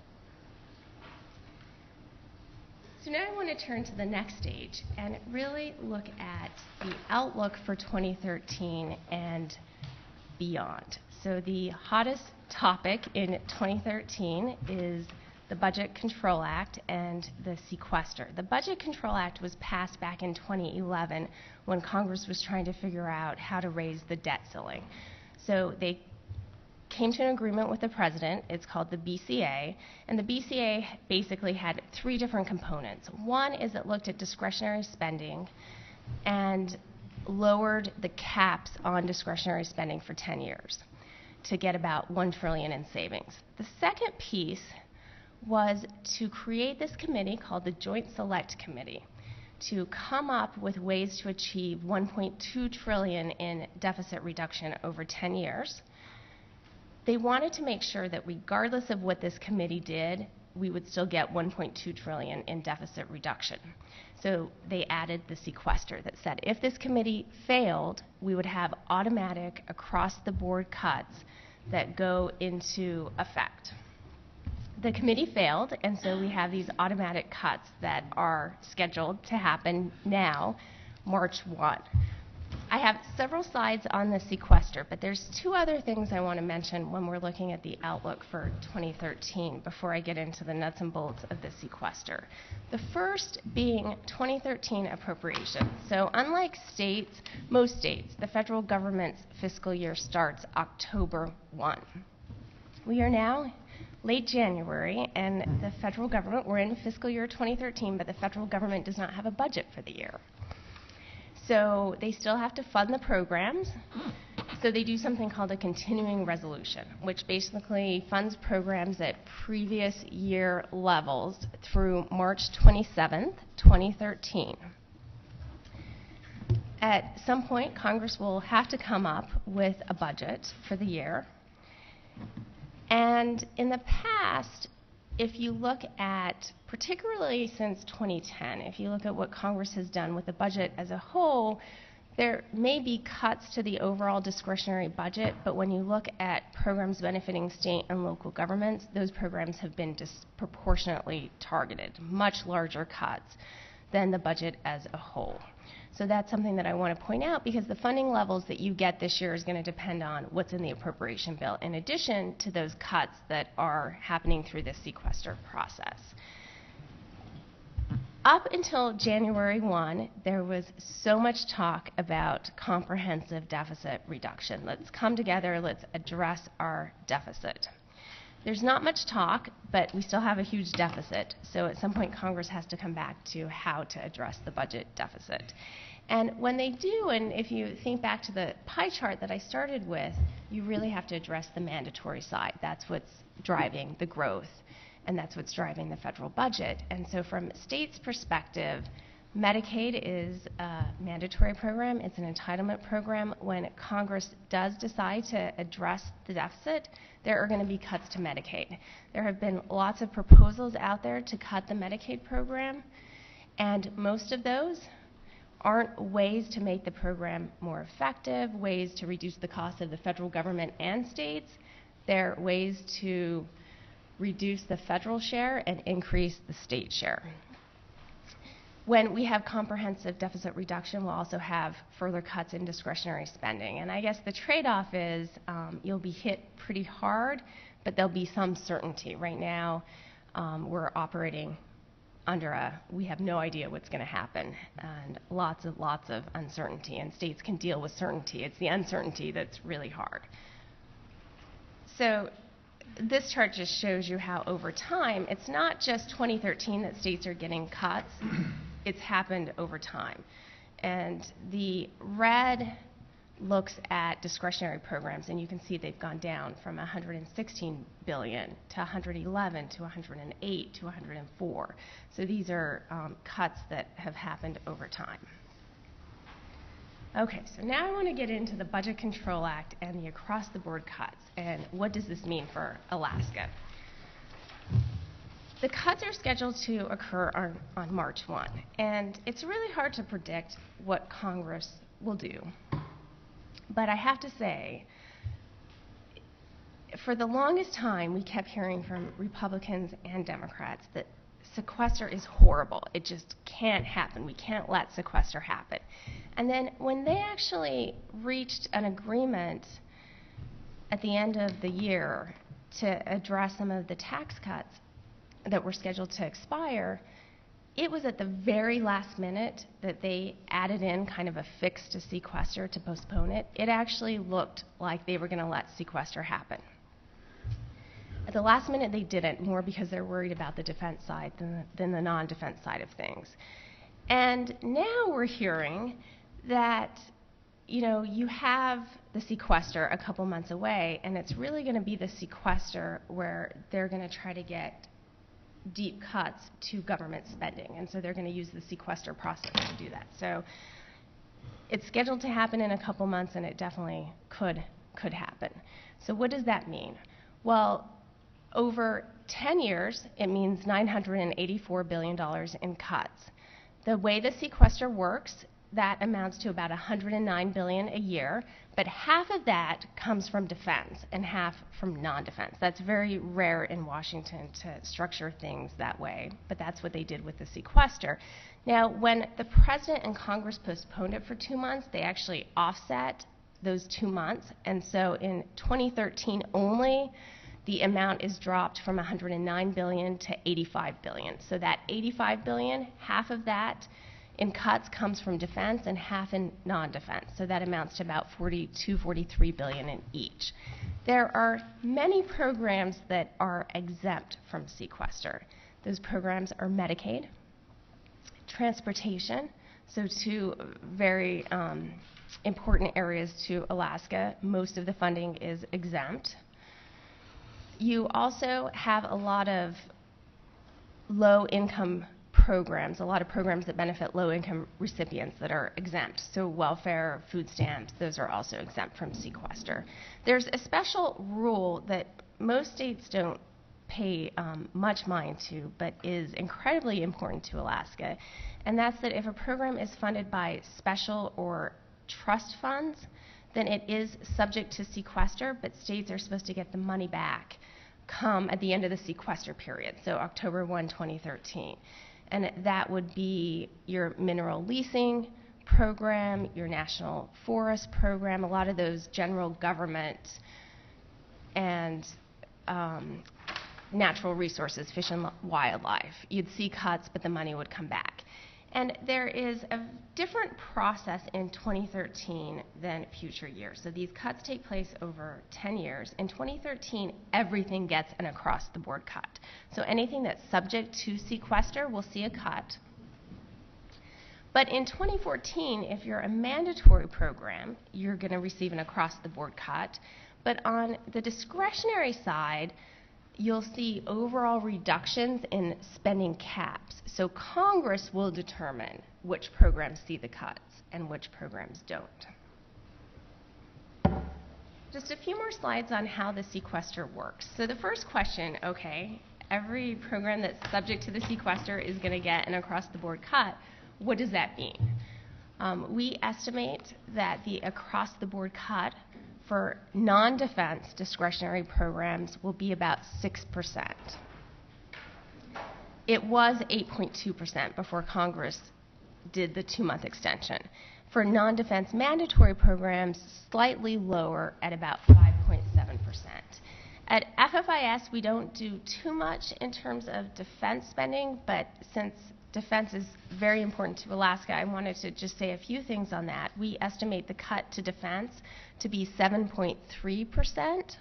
S6: So now I want to turn to the next stage and really look at the outlook for 2013 and beyond. So the hottest topic in 2013 is the Budget Control Act and the sequester. The Budget Control Act was passed back in 2011 when Congress was trying to figure out how to raise the debt ceiling. So they came to an agreement with the president. It's called the BCA, and the BCA basically had 3 different components. One is it looked at discretionary spending and lowered the caps on discretionary spending for 10 years to get about $1 trillion in savings. The second piece was to create this committee called the Joint Select Committee to come up with ways to achieve $1.2 trillion in deficit reduction over 10 years. They wanted to make sure that regardless of what this committee did, we would still get $1.2 trillion in deficit reduction. So they added the sequester that said if this committee failed, we would have automatic across-the-board cuts that go into effect. The committee failed, and so we have these automatic cuts that are scheduled to happen now, March 1. I have several slides on the sequester, but there's 2 other things I want to mention when we're looking at the outlook for 2013 before I get into the nuts and bolts of the sequester. The first being 2013 appropriations. So unlike states, most states, the federal government's fiscal year starts October 1. We are now late January, and the federal government, we're in fiscal year 2013, but the federal government does not have a budget for the year. So they still have to fund the programs. So they do something called a continuing resolution, which basically funds programs at previous year levels through March 27th, 2013. At some point, Congress will have to come up with a budget for the year. And in the past, if you look at, particularly since 2010, if you look at what Congress has done with the budget as a whole, there may be cuts to the overall discretionary budget, but when you look at programs benefiting state and local governments, those programs have been disproportionately targeted, much larger cuts than the budget as a whole. So that's something that I want to point out, because the funding levels that you get this year is going to depend on what's in the appropriation bill, in addition to those cuts that are happening through the sequester process. Up until January 1, there was so much talk about comprehensive deficit reduction. Let's come together, let's address our deficit. There's not much talk, but we still have a huge deficit. So at some point, Congress has to come back to how to address the budget deficit. And when they do, and if you think back to the pie chart that I started with, you really have to address the mandatory side. That's what's driving the growth, and that's what's driving the federal budget. And so from states' perspective, Medicaid is a mandatory program. It's an entitlement program. When Congress does decide to address the deficit, there are going to be cuts to Medicaid. There have been lots of proposals out there to cut the Medicaid program, and most of those aren't ways to make the program more effective, ways to reduce the cost of the federal government and states. They're ways to reduce the federal share and increase the state share. When we have comprehensive deficit reduction, we'll also have further cuts in discretionary spending. And I guess the trade-off is you'll be hit pretty hard, but there'll be some certainty. Right now, we're operating under we have no idea what's going to happen, and lots of uncertainty. And states can deal with certainty. It's the uncertainty that's really hard. So this chart just shows you how over time, it's not just 2013 that states are getting cuts. It's happened over time. And the red looks at discretionary programs, and you can see they've gone down from $116 billion to $111 to $108 to $104. So these are cuts that have happened over time. Okay, so now I want to get into the Budget Control Act and the across-the-board cuts, and what does this mean for Alaska? The cuts are scheduled to occur on March 1, and it's really hard to predict what Congress will do. But I have to say, for the longest time, we kept hearing from Republicans and Democrats that sequester is horrible. It just can't happen. We can't let sequester happen. And then when they actually reached an agreement at the end of the year to address some of the tax cuts that were scheduled to expire, it was at the very last minute that they added in kind of a fix to sequester to postpone it. It actually looked like they were going to let sequester happen. At the last minute, they didn't, more because they're worried about the defense side than the non-defense side of things. And now we're hearing that, you know, you have the sequester a couple months away, and it's really going to be the sequester where they're going to try to get deep cuts to government spending, and so they're going to use the sequester process to do that. So it's scheduled to happen in a couple months, and it definitely could happen. So what does that mean? Well, over 10 years, it means $984 billion in cuts. The way the sequester works, that amounts to about $109 billion a year, but half of that comes from defense and half from non-defense. That's very rare in Washington to structure things that way, but that's what they did with the sequester. Now, when the President and Congress postponed it for 2 months, they actually offset those 2 months, and so in 2013 only, the amount is dropped from $109 billion to $85 billion. So that $85 billion, half of that in cuts comes from defense and half in non-defense. So that amounts to about $42, $43 billion in each. There are many programs that are exempt from sequester. Those programs are Medicaid, transportation, so two very important areas to Alaska. Most of the funding is exempt. You also have a lot of low-income programs, a lot of programs that benefit low-income recipients that are exempt. So welfare, food stamps, those are also exempt from sequester. There's a special rule that most states don't pay much mind to, but is incredibly important to Alaska, and that's that if a program is funded by special or trust funds, then it is subject to sequester, but states are supposed to get the money back come at the end of the sequester period, so October 1, 2013. And that would be your mineral leasing program, your national forest program, a lot of those general government and natural resources, fish and wildlife. You'd see cuts, but the money would come back. And there is a different process in 2013 than future years. So these cuts take place over 10 years. In 2013, everything gets an across-the-board cut. So anything that's subject to sequester will see a cut. But in 2014, if you're a mandatory program, you're going to receive an across-the-board cut. But on the discretionary side, you'll see overall reductions in spending caps. So Congress will determine which programs see the cuts and which programs don't. Just a few more slides on how the sequester works. So the first question, okay, every program that's subject to the sequester is going to get an across-the-board cut. What does that mean? We estimate that the across-the-board cut for non-defense discretionary programs will be about 6%. It was 8.2% before Congress did the 2-month extension. For non-defense mandatory programs, slightly lower at about 5.7%. At FFIS, we don't do too much in terms of defense spending, but since defense is very important to Alaska, I wanted to just say a few things on that. We estimate the cut to defense to be 7.3%.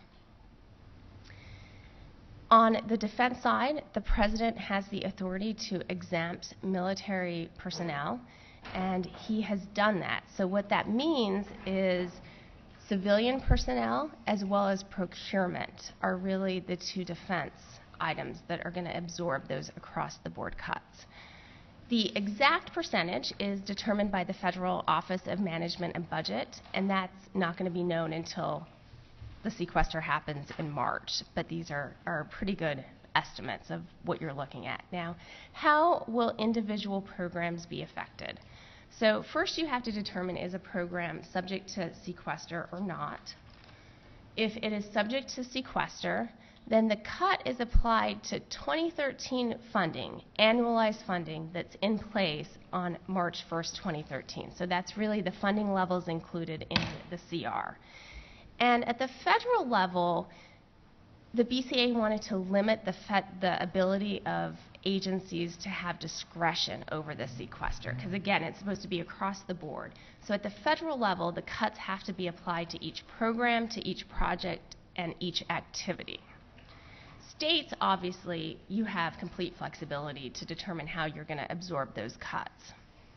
S6: On the defense side, the president has the authority to exempt military personnel, and he has done that. So what that means is civilian personnel as well as procurement are really the two defense items that are going to absorb those across-the-board cuts. The exact percentage is determined by the Federal Office of Management and Budget, and that's not going to be known until the sequester happens in March, but these are pretty good estimates of what you're looking at. Now, how will individual programs be affected? So first you have to determine, is a program subject to sequester or not? If it is subject to sequester, then the cut is applied to 2013 funding, annualized funding that's in place on March 1st, 2013. So that's really the funding levels included in the CR. And at the federal level, the BCA wanted to limit the ability of agencies to have discretion over the sequester, because again, it's supposed to be across the board. So at the federal level, the cuts have to be applied to each program, to each project, and each activity. States, obviously, you have complete flexibility to determine how you're going to absorb those cuts.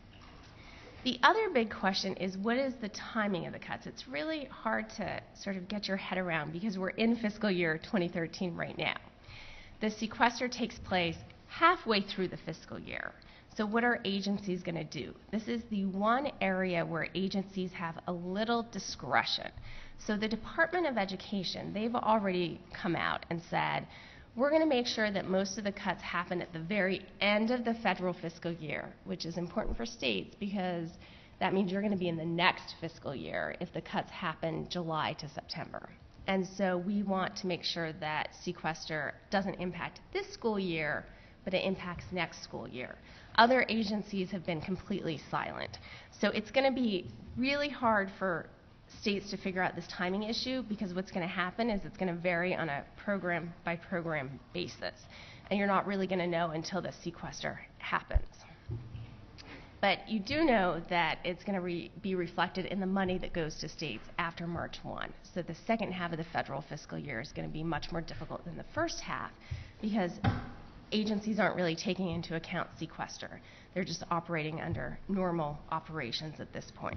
S6: The other big question is, what is the timing of the cuts? It's really hard to sort of get your head around because we're in fiscal year 2013 right now. The sequester takes place halfway through the fiscal year. So what are agencies going to do? This is the one area where agencies have a little discretion. So the Department of Education, they've already come out and said, we're going to make sure that most of the cuts happen at the very end of the federal fiscal year, which is important for states because that means you're going to be in the next fiscal year if the cuts happen July to September. And so we want to make sure that sequester doesn't impact this school year, but it impacts next school year. Other agencies have been completely silent. So it's going to be really hard for states to figure out this timing issue because what's going to happen is it's going to vary on a program by program basis. And you're not really going to know until the sequester happens. But you do know that it's going to be reflected in the money that goes to states after March 1. So the second half of the federal fiscal year is going to be much more difficult than the first half because agencies aren't really taking into account sequester. They're just operating under normal operations at this point.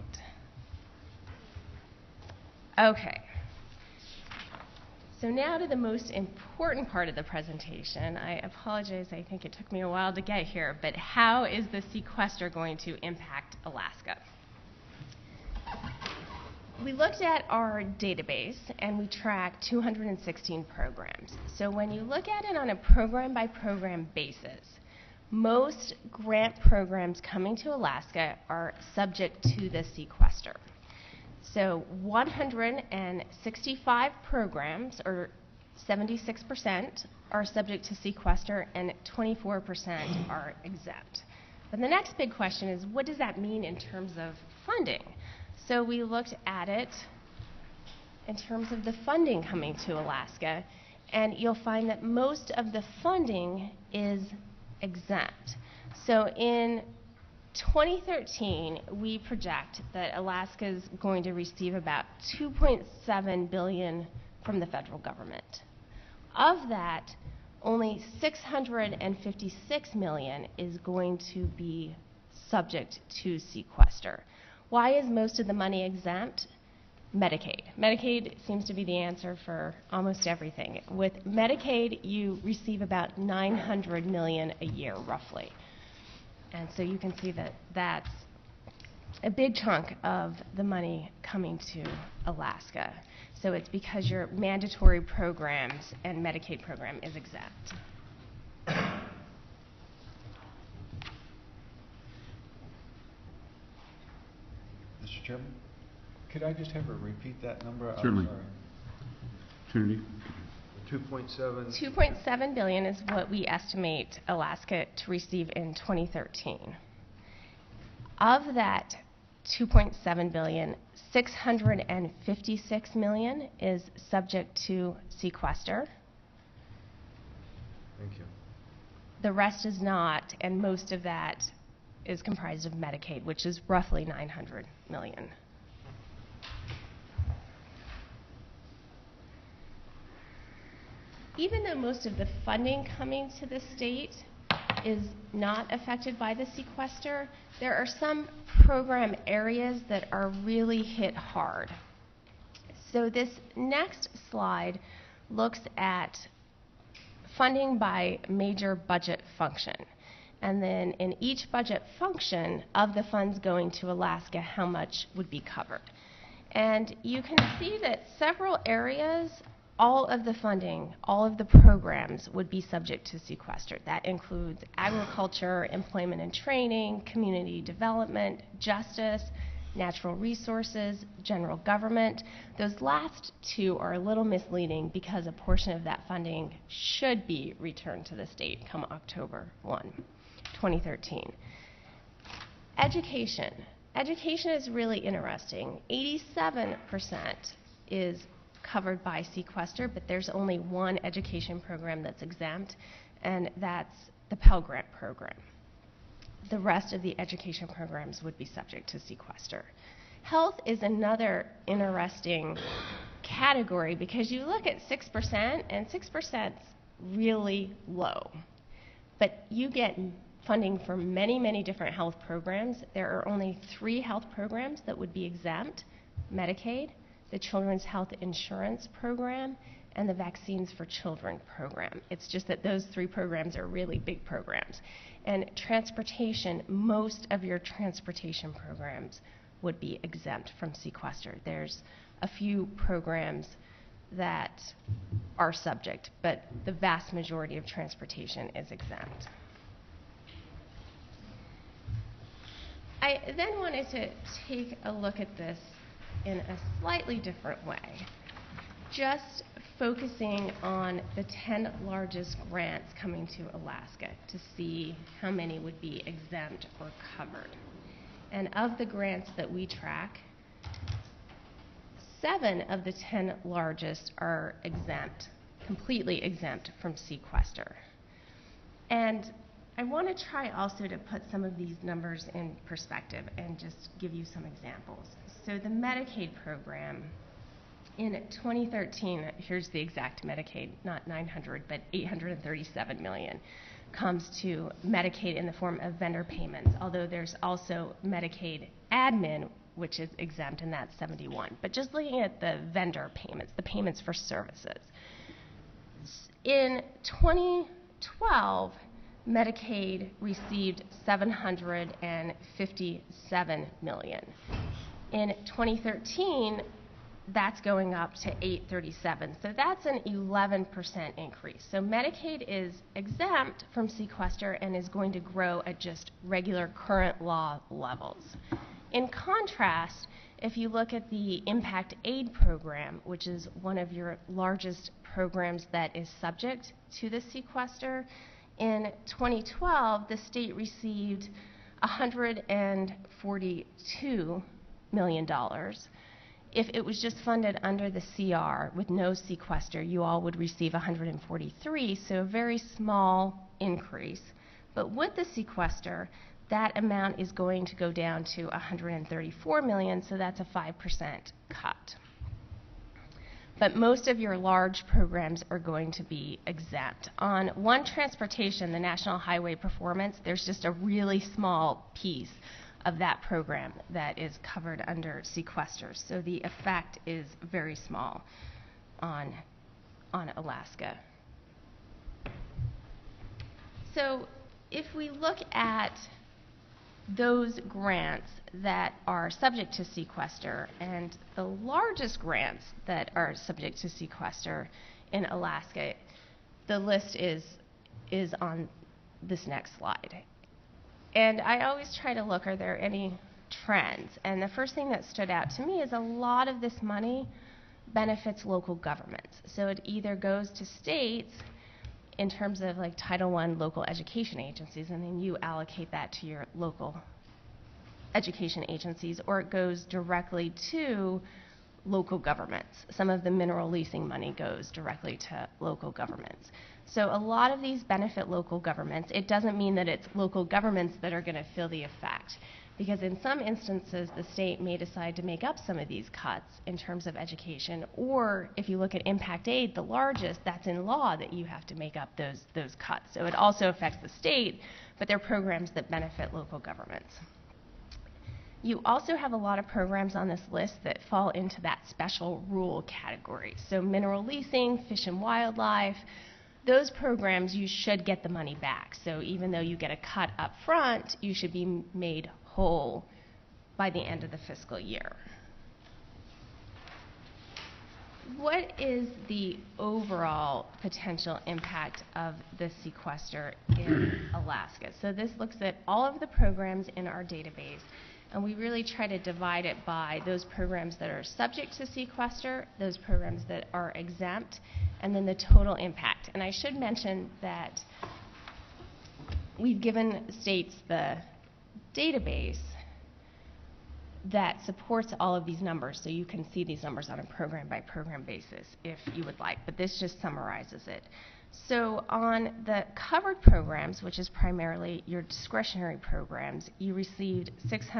S6: Okay. So now to the most important part of the presentation. I apologize, I think it took me a while to get here, but how is the sequester going to impact Alaska? We looked at our database and we tracked 216 programs. So when you look at it on a program-by-program basis, most grant programs coming to Alaska are subject to the sequester. So 165 programs, or 76%, are subject to sequester and 24% are exempt. But the next big question is, what does that mean in terms of funding? So we looked at it in terms of the funding coming to Alaska, and you'll find that most of the funding is exempt. So in 2013, we project that Alaska is going to receive about $2.7 billion from the federal government. Of that, only $656 million is going to be subject to sequester. Why is most of the money exempt? Medicaid. Medicaid seems to be the answer for almost everything. With Medicaid, you receive about $900 million a year, roughly. And so you can see that that's a big chunk of the money coming to Alaska. So it's because your mandatory programs and Medicaid program is exempt.
S2: Mr. Chairman, could I just have her repeat that number?
S1: Certainly.
S2: I'm sorry.
S1: Trinity?
S4: 2.7.
S6: $2.7 billion is what we estimate Alaska to receive in 2013. Of that $2.7 billion, $656 million is subject to sequester.
S4: Thank you.
S6: The rest is not, and most of that is comprised of Medicaid, which is roughly $900 million. Even though most of the funding coming to the state is not affected by the sequester, there are some program areas that are really hit hard. So this next slide looks at funding by major budget function. And then in each budget function of the funds going to Alaska, how much would be covered. And you can see that several areas, all of the funding, all of the programs would be subject to sequester. That includes agriculture, employment and training, community development, justice, natural resources, general government. Those last two are a little misleading because a portion of that funding should be returned to the state come October 1, 2013. Education. Education is really interesting. 87% is covered by sequester, but there's only one education program that's exempt, and that's the Pell Grant program. The rest of the education programs would be subject to sequester. Health is another interesting category because you look at 6%, and 6% is really low. But you get funding for many, many different health programs. There are only 3 health programs that would be exempt: Medicaid, the Children's Health Insurance Program, and the Vaccines for Children program. It's just that those 3 programs are really big programs. And transportation, most of your transportation programs would be exempt from sequester. There's a few programs that are subject, but the vast majority of transportation is exempt. I then wanted to take a look at this in a slightly different way, just focusing on the 10 largest grants coming to Alaska to see how many would be exempt or covered. And of the grants that we track, 7 of the 10 largest are exempt, completely exempt from sequester. And I want to try also to put some of these numbers in perspective and just give you some examples. So the Medicaid program, in 2013, here's the exact Medicaid, not 900, but 837 million, comes to Medicaid in the form of vendor payments, although there's also Medicaid admin, which is exempt, and that's 71. But just looking at the vendor payments, the payments for services. In 2012, Medicaid received $757 million. In 2013, that's going up to 837. So that's an 11% increase. So Medicaid is exempt from sequester and is going to grow at just regular current law levels. In contrast, if you look at the Impact Aid program, which is one of your largest programs that is subject to the sequester, in 2012, the state received $142 million. If it was just funded under the CR with no sequester, you all would receive 143, so a very small increase. But with the sequester, that amount is going to go down to 134 million, so that's a 5% cut. But most of your large programs are going to be exempt. On One Transportation, the National Highway Performance, there's just a really small piece of that program that is covered under sequester. So the effect is very small on Alaska. So if we look at those grants that are subject to sequester, and the largest grants that are subject to sequester in Alaska, the list is on this next slide. And I always try to look, are there any trends? And the first thing that stood out to me is a lot of this money benefits local governments. So it either goes to states in terms of like Title I local education agencies, and then you allocate that to your local education agencies, or it goes directly to local governments. Some of the mineral leasing money goes directly to local governments. So a lot of these benefit local governments. It doesn't mean that it's local governments that are going to feel the effect, because in some instances the state may decide to make up some of these cuts in terms of education, or if you look at Impact Aid, the largest, that's in law that you have to make up those cuts. So it also affects the state, but they're programs that benefit local governments. You also have a lot of programs on this list that fall into that special rule category. So mineral leasing, fish and wildlife, those programs you should get the money back. So even though you get a cut up front, you should be made whole by the end of the fiscal year. What is the overall potential impact of the sequester in Alaska? So this looks at all of the programs in our database, and we really try to divide it by those programs that are subject to sequester, those programs that are exempt, and then the total impact. And I should mention that we've given states the database that supports all of these numbers, so you can see these numbers on a program-by-program basis if you would like, but this just summarizes it. So on the covered programs, which is primarily your discretionary programs, you received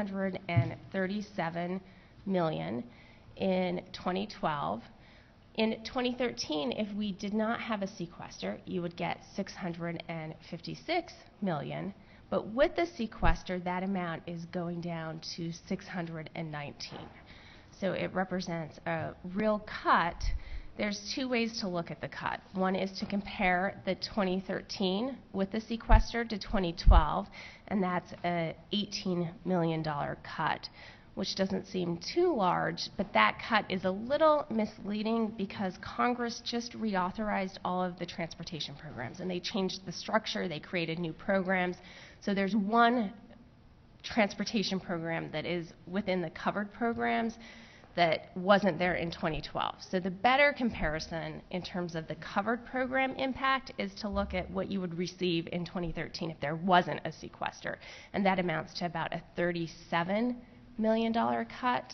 S6: $637 million in 2012. In 2013, if we did not have a sequester, you would get $656 million. But with the sequester, that amount is going down to $619. So it represents a real cut. There's two ways to look at the cut. One is to compare the 2013 with the sequester to 2012, and that's an $18 million cut, which doesn't seem too large, but that cut is a little misleading because Congress just reauthorized all of the transportation programs, and they changed the structure, they created new programs. So there's one transportation program that is within the covered programs that wasn't there in 2012. So the better comparison in terms of the covered program impact is to look at what you would receive in 2013 if there wasn't a sequester, and that amounts to about a $37 million cut.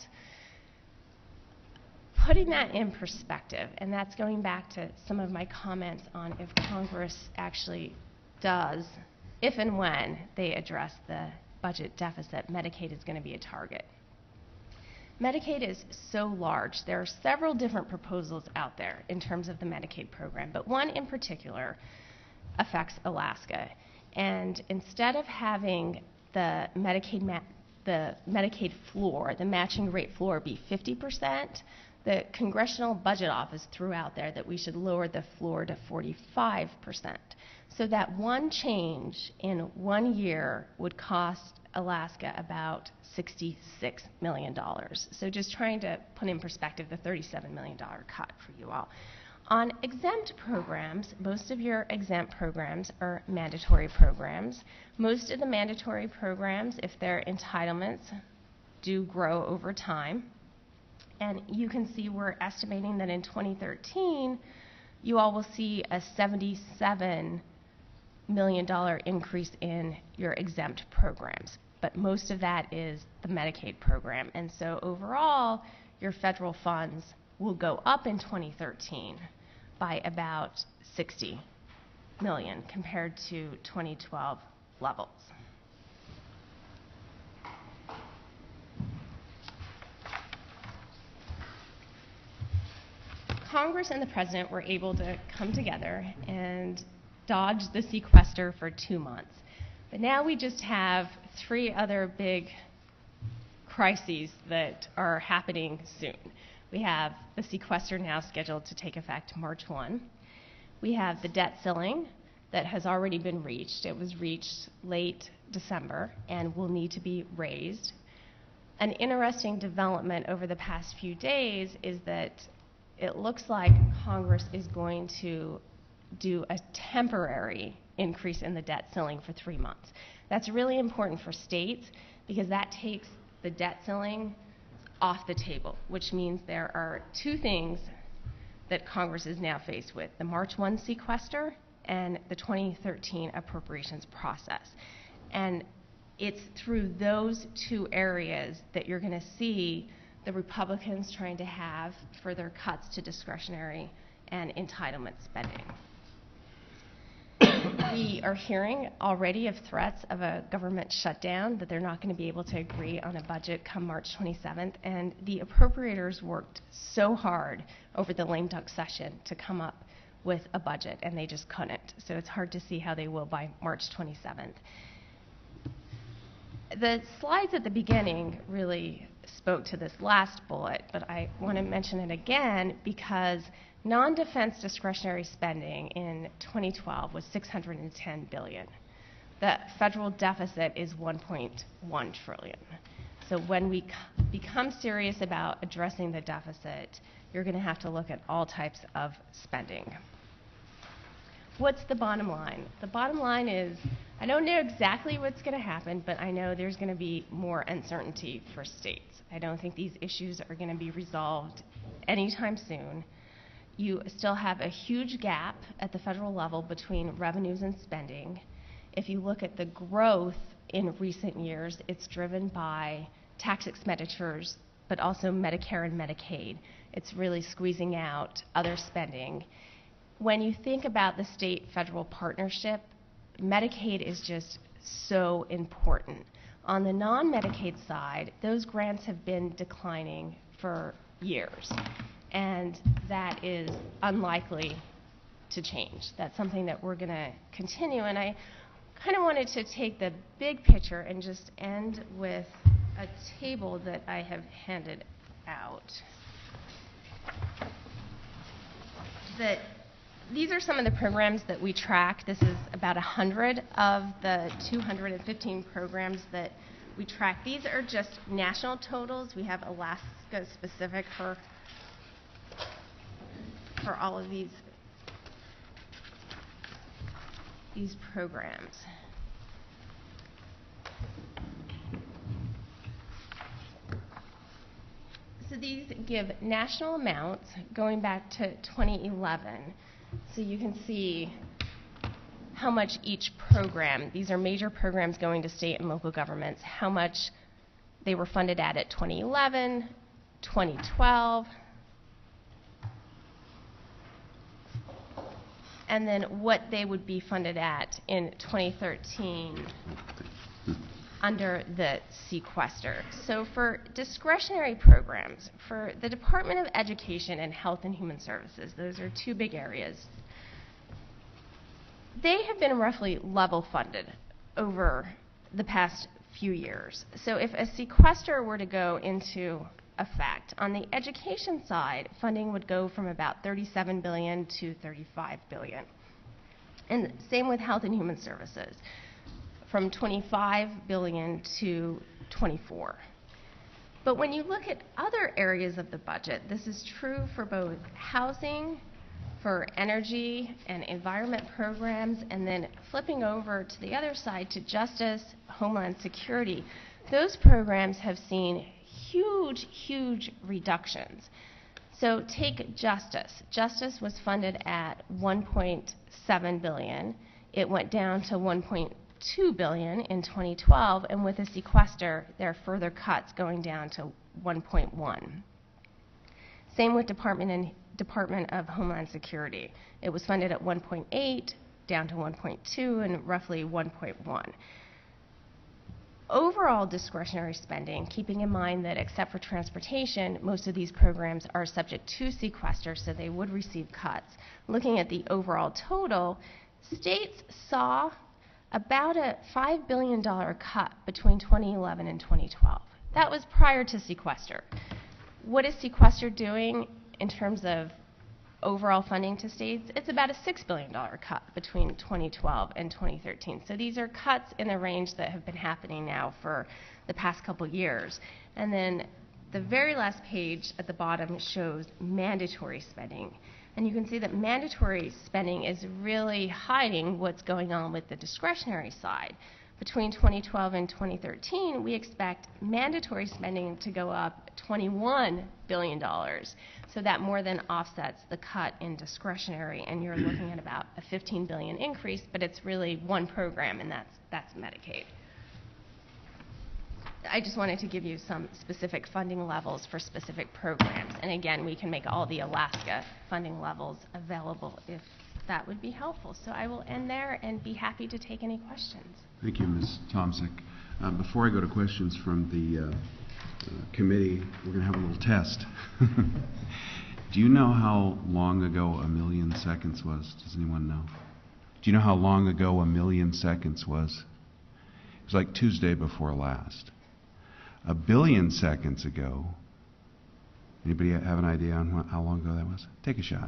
S6: Putting that in perspective, and that's going back to some of my comments on if Congress actually does if and when they address the budget deficit, Medicaid is going to be a target. Medicaid is so large. There are several different proposals out there in terms of the Medicaid program, but one in particular affects Alaska. And instead of having the Medicaid floor, the matching rate floor, be 50%, the Congressional Budget Office threw out there that we should lower the floor to 45%. So that one change in 1 year would cost Alaska about $66 million. So just trying to put in perspective the $37 million cut for you all. On exempt programs, most of your exempt programs are mandatory programs. Most of the mandatory programs, if they're entitlements, do grow over time. And you can see we're estimating that in 2013, you all will see a $77 million increase in your exempt programs. But most of that is the Medicaid program. And so overall, your federal funds will go up in 2013 by about $60 million compared to 2012 levels. Congress and the President were able to come together and dodge the sequester for 2 months. But now we just have 3 other big crises that are happening soon. We have the sequester now scheduled to take effect March 1. We have the debt ceiling that has already been reached. It was reached late December and will need to be raised. An interesting development over the past few days is that it looks like Congress is going to do a temporary increase in the debt ceiling for 3 months. That's really important for states because that takes the debt ceiling off the table, which means there are 2 things that Congress is now faced with: the March 1 sequester and the 2013 appropriations process. And it's through those 2 areas that you're going to see the Republicans trying to have further cuts to discretionary and entitlement spending. We are hearing already of threats of a government shutdown, that they're not going to be able to agree on a budget come March 27th, and the appropriators worked so hard over the lame duck session to come up with a budget, and they just couldn't. So it's hard to see how they will by March 27th. The slides at the beginning really spoke to this last bullet, but I want to mention it again because non-defense discretionary spending in 2012 was $610 billion. The federal deficit is $1.1 trillion. So when we become serious about addressing the deficit, you're going to have to look at all types of spending. What's the bottom line? The bottom line is, I don't know exactly what's going to happen, but I know there's going to be more uncertainty for states. I don't think these issues are going to be resolved anytime soon. You still have a huge gap at the federal level between revenues and spending. If you look at the growth in recent years, it's driven by tax expenditures, but also Medicare and Medicaid. It's really squeezing out other spending. When you think about the state-federal partnership, Medicaid is just so important. On the non-Medicaid side, those grants have been declining for years, and that is unlikely to change. That's something that we're going to continue, and I kind of wanted to take the big picture and just end with a table that I have handed out. These are some of the programs that we track. This is about 100 of the 215 programs that we track. These are just national totals. We have Alaska specific for all of these programs. So these give national amounts going back to 2011. So you can see how much each program, these are major programs going to state and local governments, how much they were funded at 2011, 2012, and then what they would be funded at in 2013 under the sequester. So for discretionary programs, for the Department of Education and Health and Human Services, those are two big areas, they have been roughly level funded over the past few years. So if a sequester were to go into effect, on the education side, funding would go from about $37 billion to $35 billion. And same with Health and Human Services, from $25 billion to $24. But when you look at other areas of the budget, this is true for both housing, for energy and environment programs, and then flipping over to the other side to justice, homeland security. Those programs have seen huge reductions. So take justice. Justice was funded at $1.7 billion. It went down to $1.2 billion in 2012, and with a sequester, there are further cuts going down to $1.1. Same with Department of Homeland Security. It was funded at 1.8, down to 1.2, and roughly 1.1. Overall discretionary spending, keeping in mind that except for transportation, most of these programs are subject to sequester, so they would receive cuts. Looking at the overall total, states saw about a $5 billion cut between 2011 and 2012. That was prior to sequester. What is sequester doing in terms of overall funding to states? It's about a $6 billion cut between 2012 and 2013. So these are cuts in the range that have been happening now for the past couple years. And then the very last page at the bottom shows mandatory spending. And you can see that mandatory spending is really hiding what's going on with the discretionary side. Between 2012 and 2013, we expect mandatory spending to go up $21 billion. So that more than offsets the cut in discretionary, and you're looking at about a $15 billion increase, but it's really one program, and that's Medicaid. I just wanted to give you some specific funding levels for specific programs. And again, we can make all the Alaska funding levels available if that would be helpful. So I will end there and be happy to take any questions.
S1: Thank you, Ms. Tomczyk. Before I go to questions from the committee, we're going to have a little test. Do you know how long ago 1,000,000 seconds was? Does anyone know? Do you know how long ago 1,000,000 seconds was? It was like Tuesday before last. 1 billion seconds ago. Anybody have an idea on how long ago that was? Take a shot.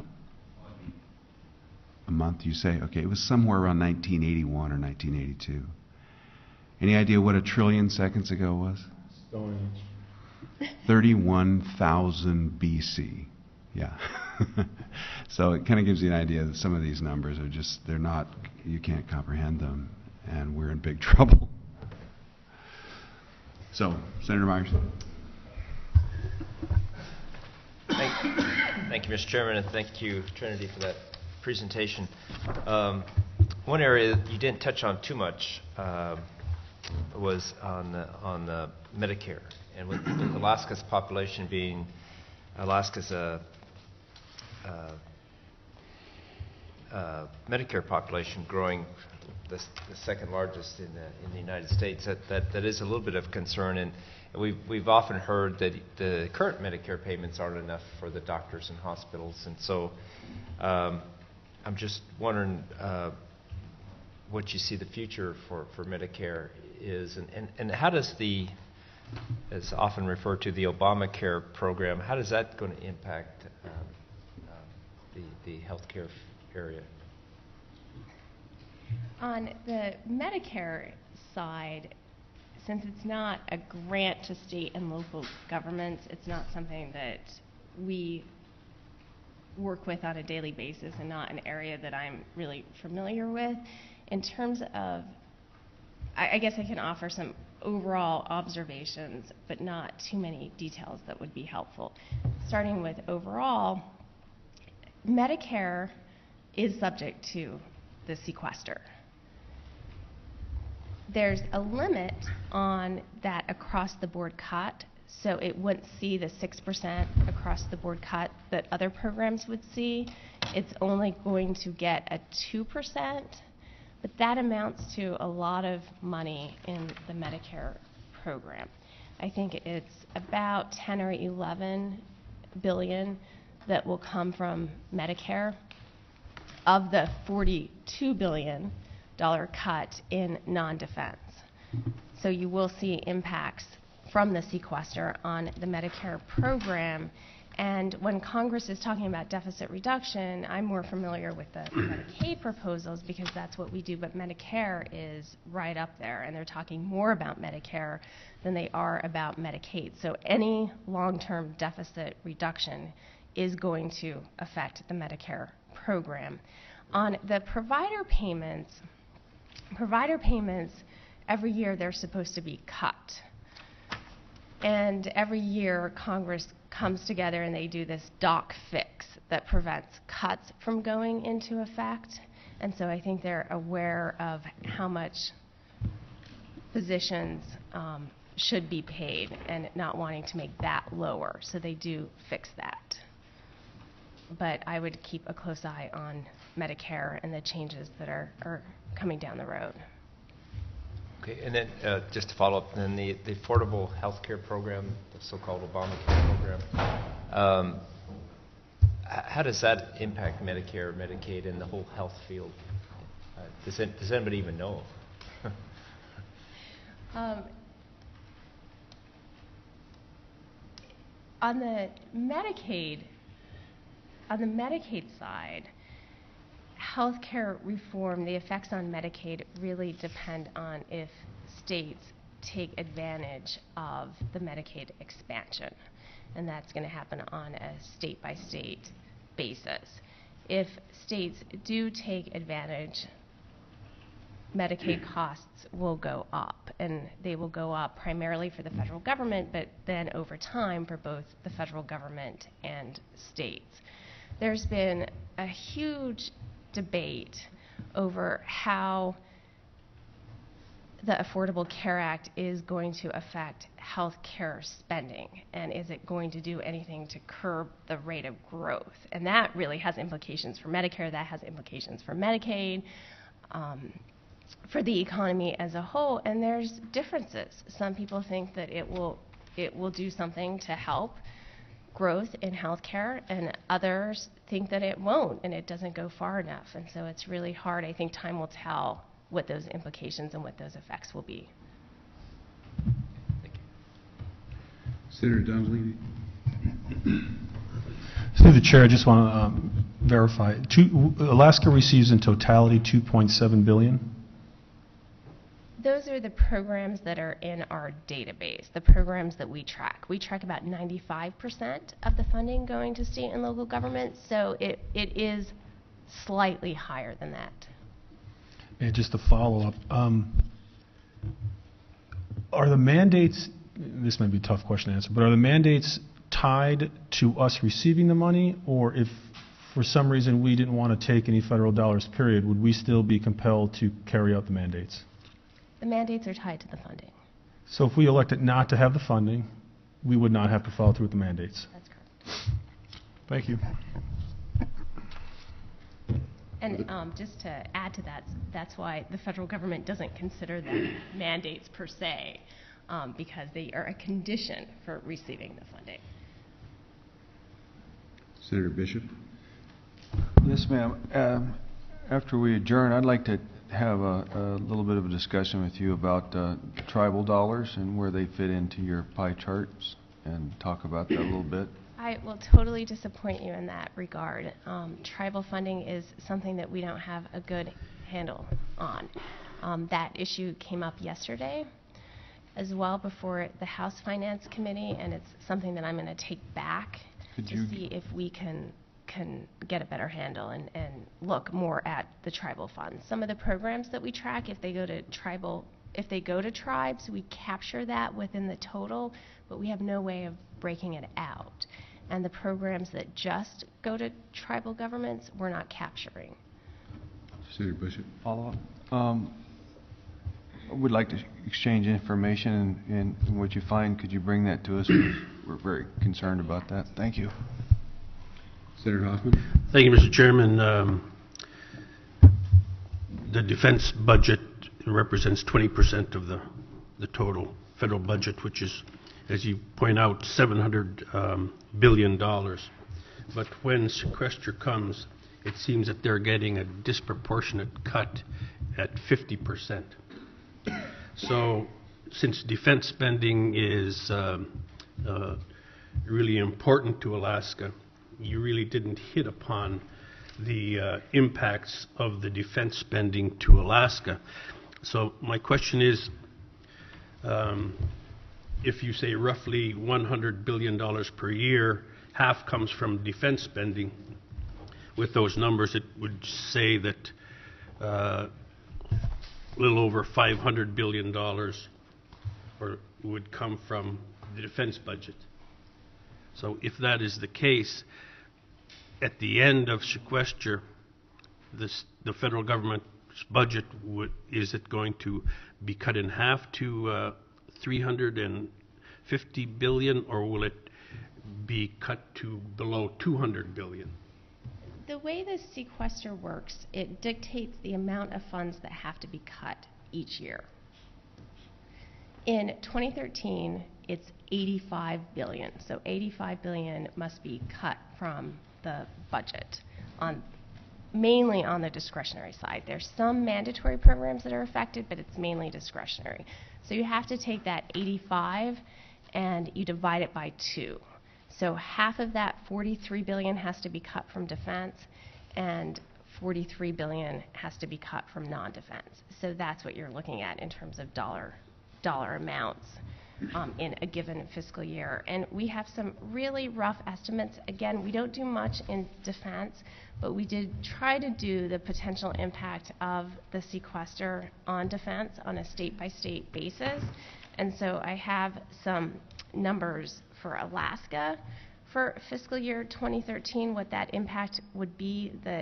S1: A month, you say? Okay, it was somewhere around 1981 or 1982. Any idea what 1 trillion seconds ago was?
S7: Stone Age.
S1: 31,000 BC. Yeah. So it kind of gives you an idea that some of these numbers are just, they're not, you can't comprehend them, and we're in big trouble. So, Senator Myers.
S8: Thank you, Mr. Chairman, and thank you, Trinity, for that presentation. One area that you didn't touch on too much was on the Medicare, and with Alaska's population being Alaska's Medicare population growing the second largest in the United States, that is a little bit of concern, and we've often heard that the current Medicare payments aren't enough for the doctors and hospitals, and so I'm just wondering what you see the future for Medicare is, and how does the, as often referred to, the Obamacare program, how does that going to impact the healthcare area?
S6: On the Medicare side, since it's not a grant to state and local governments, it's not something that we work with on a daily basis and not an area that I'm really familiar with. In terms of, I guess I can offer some overall observations, but not too many details that would be helpful. Starting with overall, Medicare is subject to the sequester. There's a limit on that across-the-board cut, so it wouldn't see the 6% across-the-board cut that other programs would see. it's only going to get a 2%, but that amounts to a lot of money in the Medicare program. I think it's about 10 or 11 billion that will come from Medicare of the $42 billion cut in non-defense. So you will see impacts from the sequester on the Medicare program. And when Congress is talking about deficit reduction, I'm more familiar with the Medicaid proposals because that's what we do, but Medicare is right up there, and they're talking more about Medicare than they are about Medicaid. So any long-term deficit reduction is going to affect the Medicare program. On the provider payments, every year they're supposed to be cut. And every year Congress comes together and they do this doc fix that prevents cuts from going into effect. And so I think they're aware of how much physicians should be paid and not wanting to make that lower. So they do fix that. But I would keep a close eye on Medicare and the changes that are coming down the road.
S8: Okay, and then just to follow up, then the Affordable Health Care Program, the so-called Obamacare program, how does that impact Medicare, Medicaid, and the whole health field? Does anybody even know?
S6: On the Medicaid side, healthcare reform, the effects on Medicaid really depend on if states take advantage of the Medicaid expansion. And that's going to happen on a state-by-state basis. If states do take advantage, Medicaid costs will go up, and they will go up primarily for the federal government, but then over time for both the federal government and states. There's been a huge debate over how the Affordable Care Act is going to affect health care spending, and is it going to do anything to curb the rate of growth? And that really has implications for Medicare, that has implications for Medicaid, for the economy as a whole, and there's differences. Some people think that it will do something to help growth in healthcare, and others think that it won't, and it doesn't go far enough. And so it's really hard. I think time will tell what those implications and what those effects will be.
S1: Senator Dunleavy.
S7: Through the chair, I just want to verify. Alaska receives in totality $2.7 billion.
S6: Those are the programs that are in our database, the programs that we track. We track about 95% of the funding going to state and local governments, so it is slightly higher than that.
S7: And just to follow up, are the mandates, this might be a tough question to answer, but are the mandates tied to us receiving the money, or if for some reason we didn't want to take any federal dollars, period, would we still be compelled to carry out the mandates?
S6: The mandates are tied to the funding.
S7: So if we elected not to have the funding, we would not have to follow through with the mandates.
S6: That's correct.
S7: Thank you.
S6: And just to add to that, that's why the federal government doesn't consider them mandates per se, because they are a condition for receiving the funding.
S1: Senator Bishop.
S4: Yes, ma'am. After we adjourn, I'd like to have a little bit of a discussion with you about tribal dollars and where they fit into your pie charts, and talk about that a little bit.
S6: I will totally disappoint you in that regard. Tribal funding is something that we don't have a good handle on. That issue came up yesterday as well before the House Finance Committee, and it's something that I'm going to take back to see if we can get a better handle and look more at the tribal funds. Some of the programs that we track, if they go to tribes, we capture that within the total, but we have no way of breaking it out. And the programs that just go to tribal governments, we're not capturing.
S1: Senator Bishop.
S4: Follow up. I would like to exchange information, and what you find, could you bring that to us? We're very concerned about that. Thank you.
S1: Senator Hoffman?
S3: Thank you, Mr. Chairman. The defense budget represents 20% of the total federal budget, which is, as you point out, $700 billion. But when sequester comes, it seems that they're getting a disproportionate cut at 50%. So since defense spending is really important to Alaska, you really didn't hit upon the impacts of the defense spending to Alaska. So my question is, if you say roughly $100 billion per year, half comes from defense spending, with those numbers it would say that a little over $500 billion would come from the defense budget. So if that is the case, at the end of sequester, the federal government's budget, is it going to be cut in half to $350 billion, or will it be cut to below $200 billion?
S6: The way the sequester works, it dictates the amount of funds that have to be cut each year. In 2013, it's $85 billion. So $85 billion must be cut from the budget, mainly on the discretionary side. There's some mandatory programs that are affected, but it's mainly discretionary. So you have to take that 85 and you divide it by 2. So half of that, $43 billion, has to be cut from defense, and $43 billion has to be cut from non-defense. So that's what you're looking at in terms of dollar amounts in a given fiscal year. And we have some really rough estimates. Again, we don't do much in defense, but we did try to do the potential impact of the sequester on defense on a state-by-state basis. And so I have some numbers for Alaska for fiscal year 2013, what that impact would be that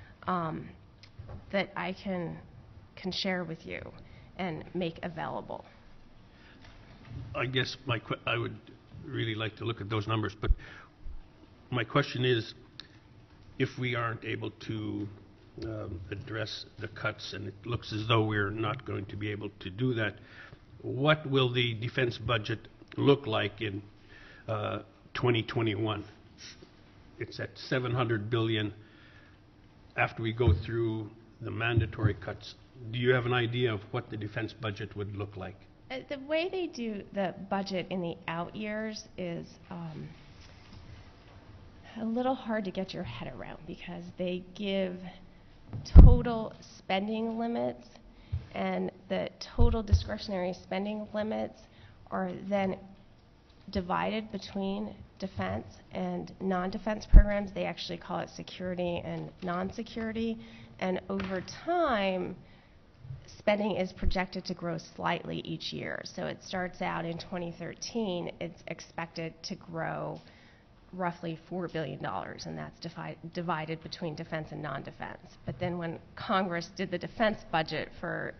S6: that I can share with you and make available.
S3: I guess I would really like to look at those numbers, but my question is, if we aren't able to address the cuts, and it looks as though we're not going to be able to do that, what will the defense budget look like in 2021? It's at $700 billion. After we go through the mandatory cuts, do you have an idea of what the defense budget would look like?
S6: The way they do the budget in the out years is a little hard to get your head around, because they give total spending limits, and the total discretionary spending limits are then divided between defense and non-defense programs. They actually call it security and non-security, and over time spending is projected to grow slightly each year. So it starts out in 2013, it's expected to grow roughly $4 billion, and that's divided between defense and non-defense. But then when Congress did the defense budget for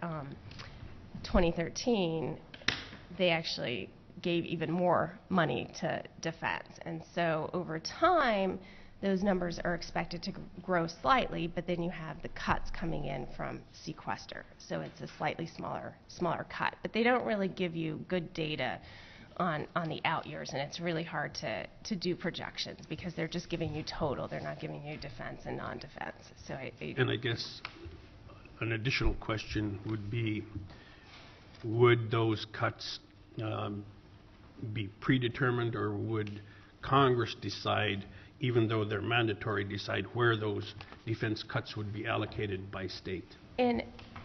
S6: 2013, they actually gave even more money to defense. And so over time, those numbers are expected to grow slightly, but then you have the cuts coming in from sequester. So it's a slightly smaller cut. But they don't really give you good data on the out years, and it's really hard to do projections, because they're just giving you total. They're not giving you defense and non-defense. So
S3: and I guess an additional question would be, would those cuts be predetermined, or would Congress decide, even though they're mandatory, decide where those defense cuts would be allocated by state?
S6: In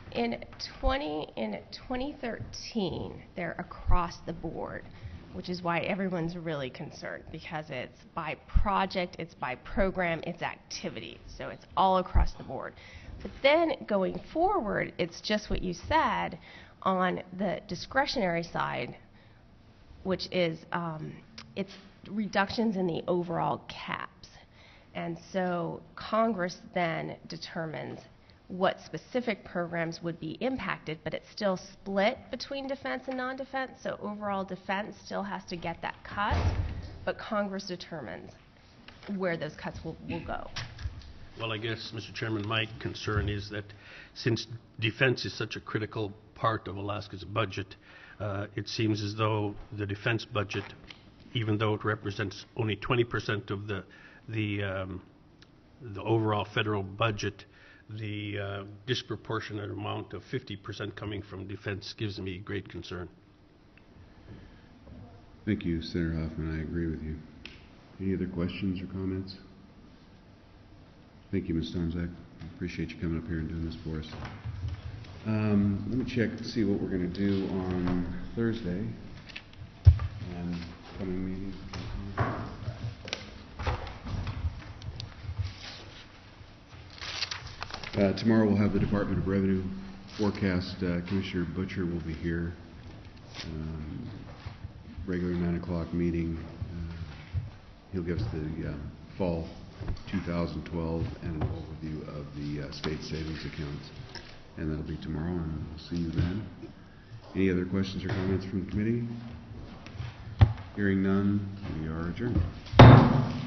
S6: 2013, they're across the board, which is why everyone's really concerned, because it's by project, it's by program, it's activity. So it's all across the board. But then going forward, it's just what you said on the discretionary side, which is it's reductions in the overall caps. And so Congress then determines what specific programs would be impacted, but it's still split between defense and non-defense. So overall defense still has to get that cut, but Congress determines where those cuts will go.
S3: Well, I guess, Mr. Chairman, my concern is that since defense is such a critical part of Alaska's budget, it seems as though the defense budget, even though it represents only 20% of the overall federal budget, the disproportionate amount of 50% coming from defense gives me great concern.
S1: Thank you, Senator Hoffman. I agree with you. Any other questions or comments? Thank you, Ms. Tomzak. I appreciate you coming up here and doing this for us. Let me check to see what we're going to do on Thursday and coming meeting. Tomorrow we'll have the Department of Revenue forecast. Commissioner Butcher will be here. Regular 9 o'clock meeting. He'll give us the fall 2012 and an overview of the state savings accounts. And that'll be tomorrow, and we'll see you then. Any other questions or comments from the committee? Hearing none, we are adjourned.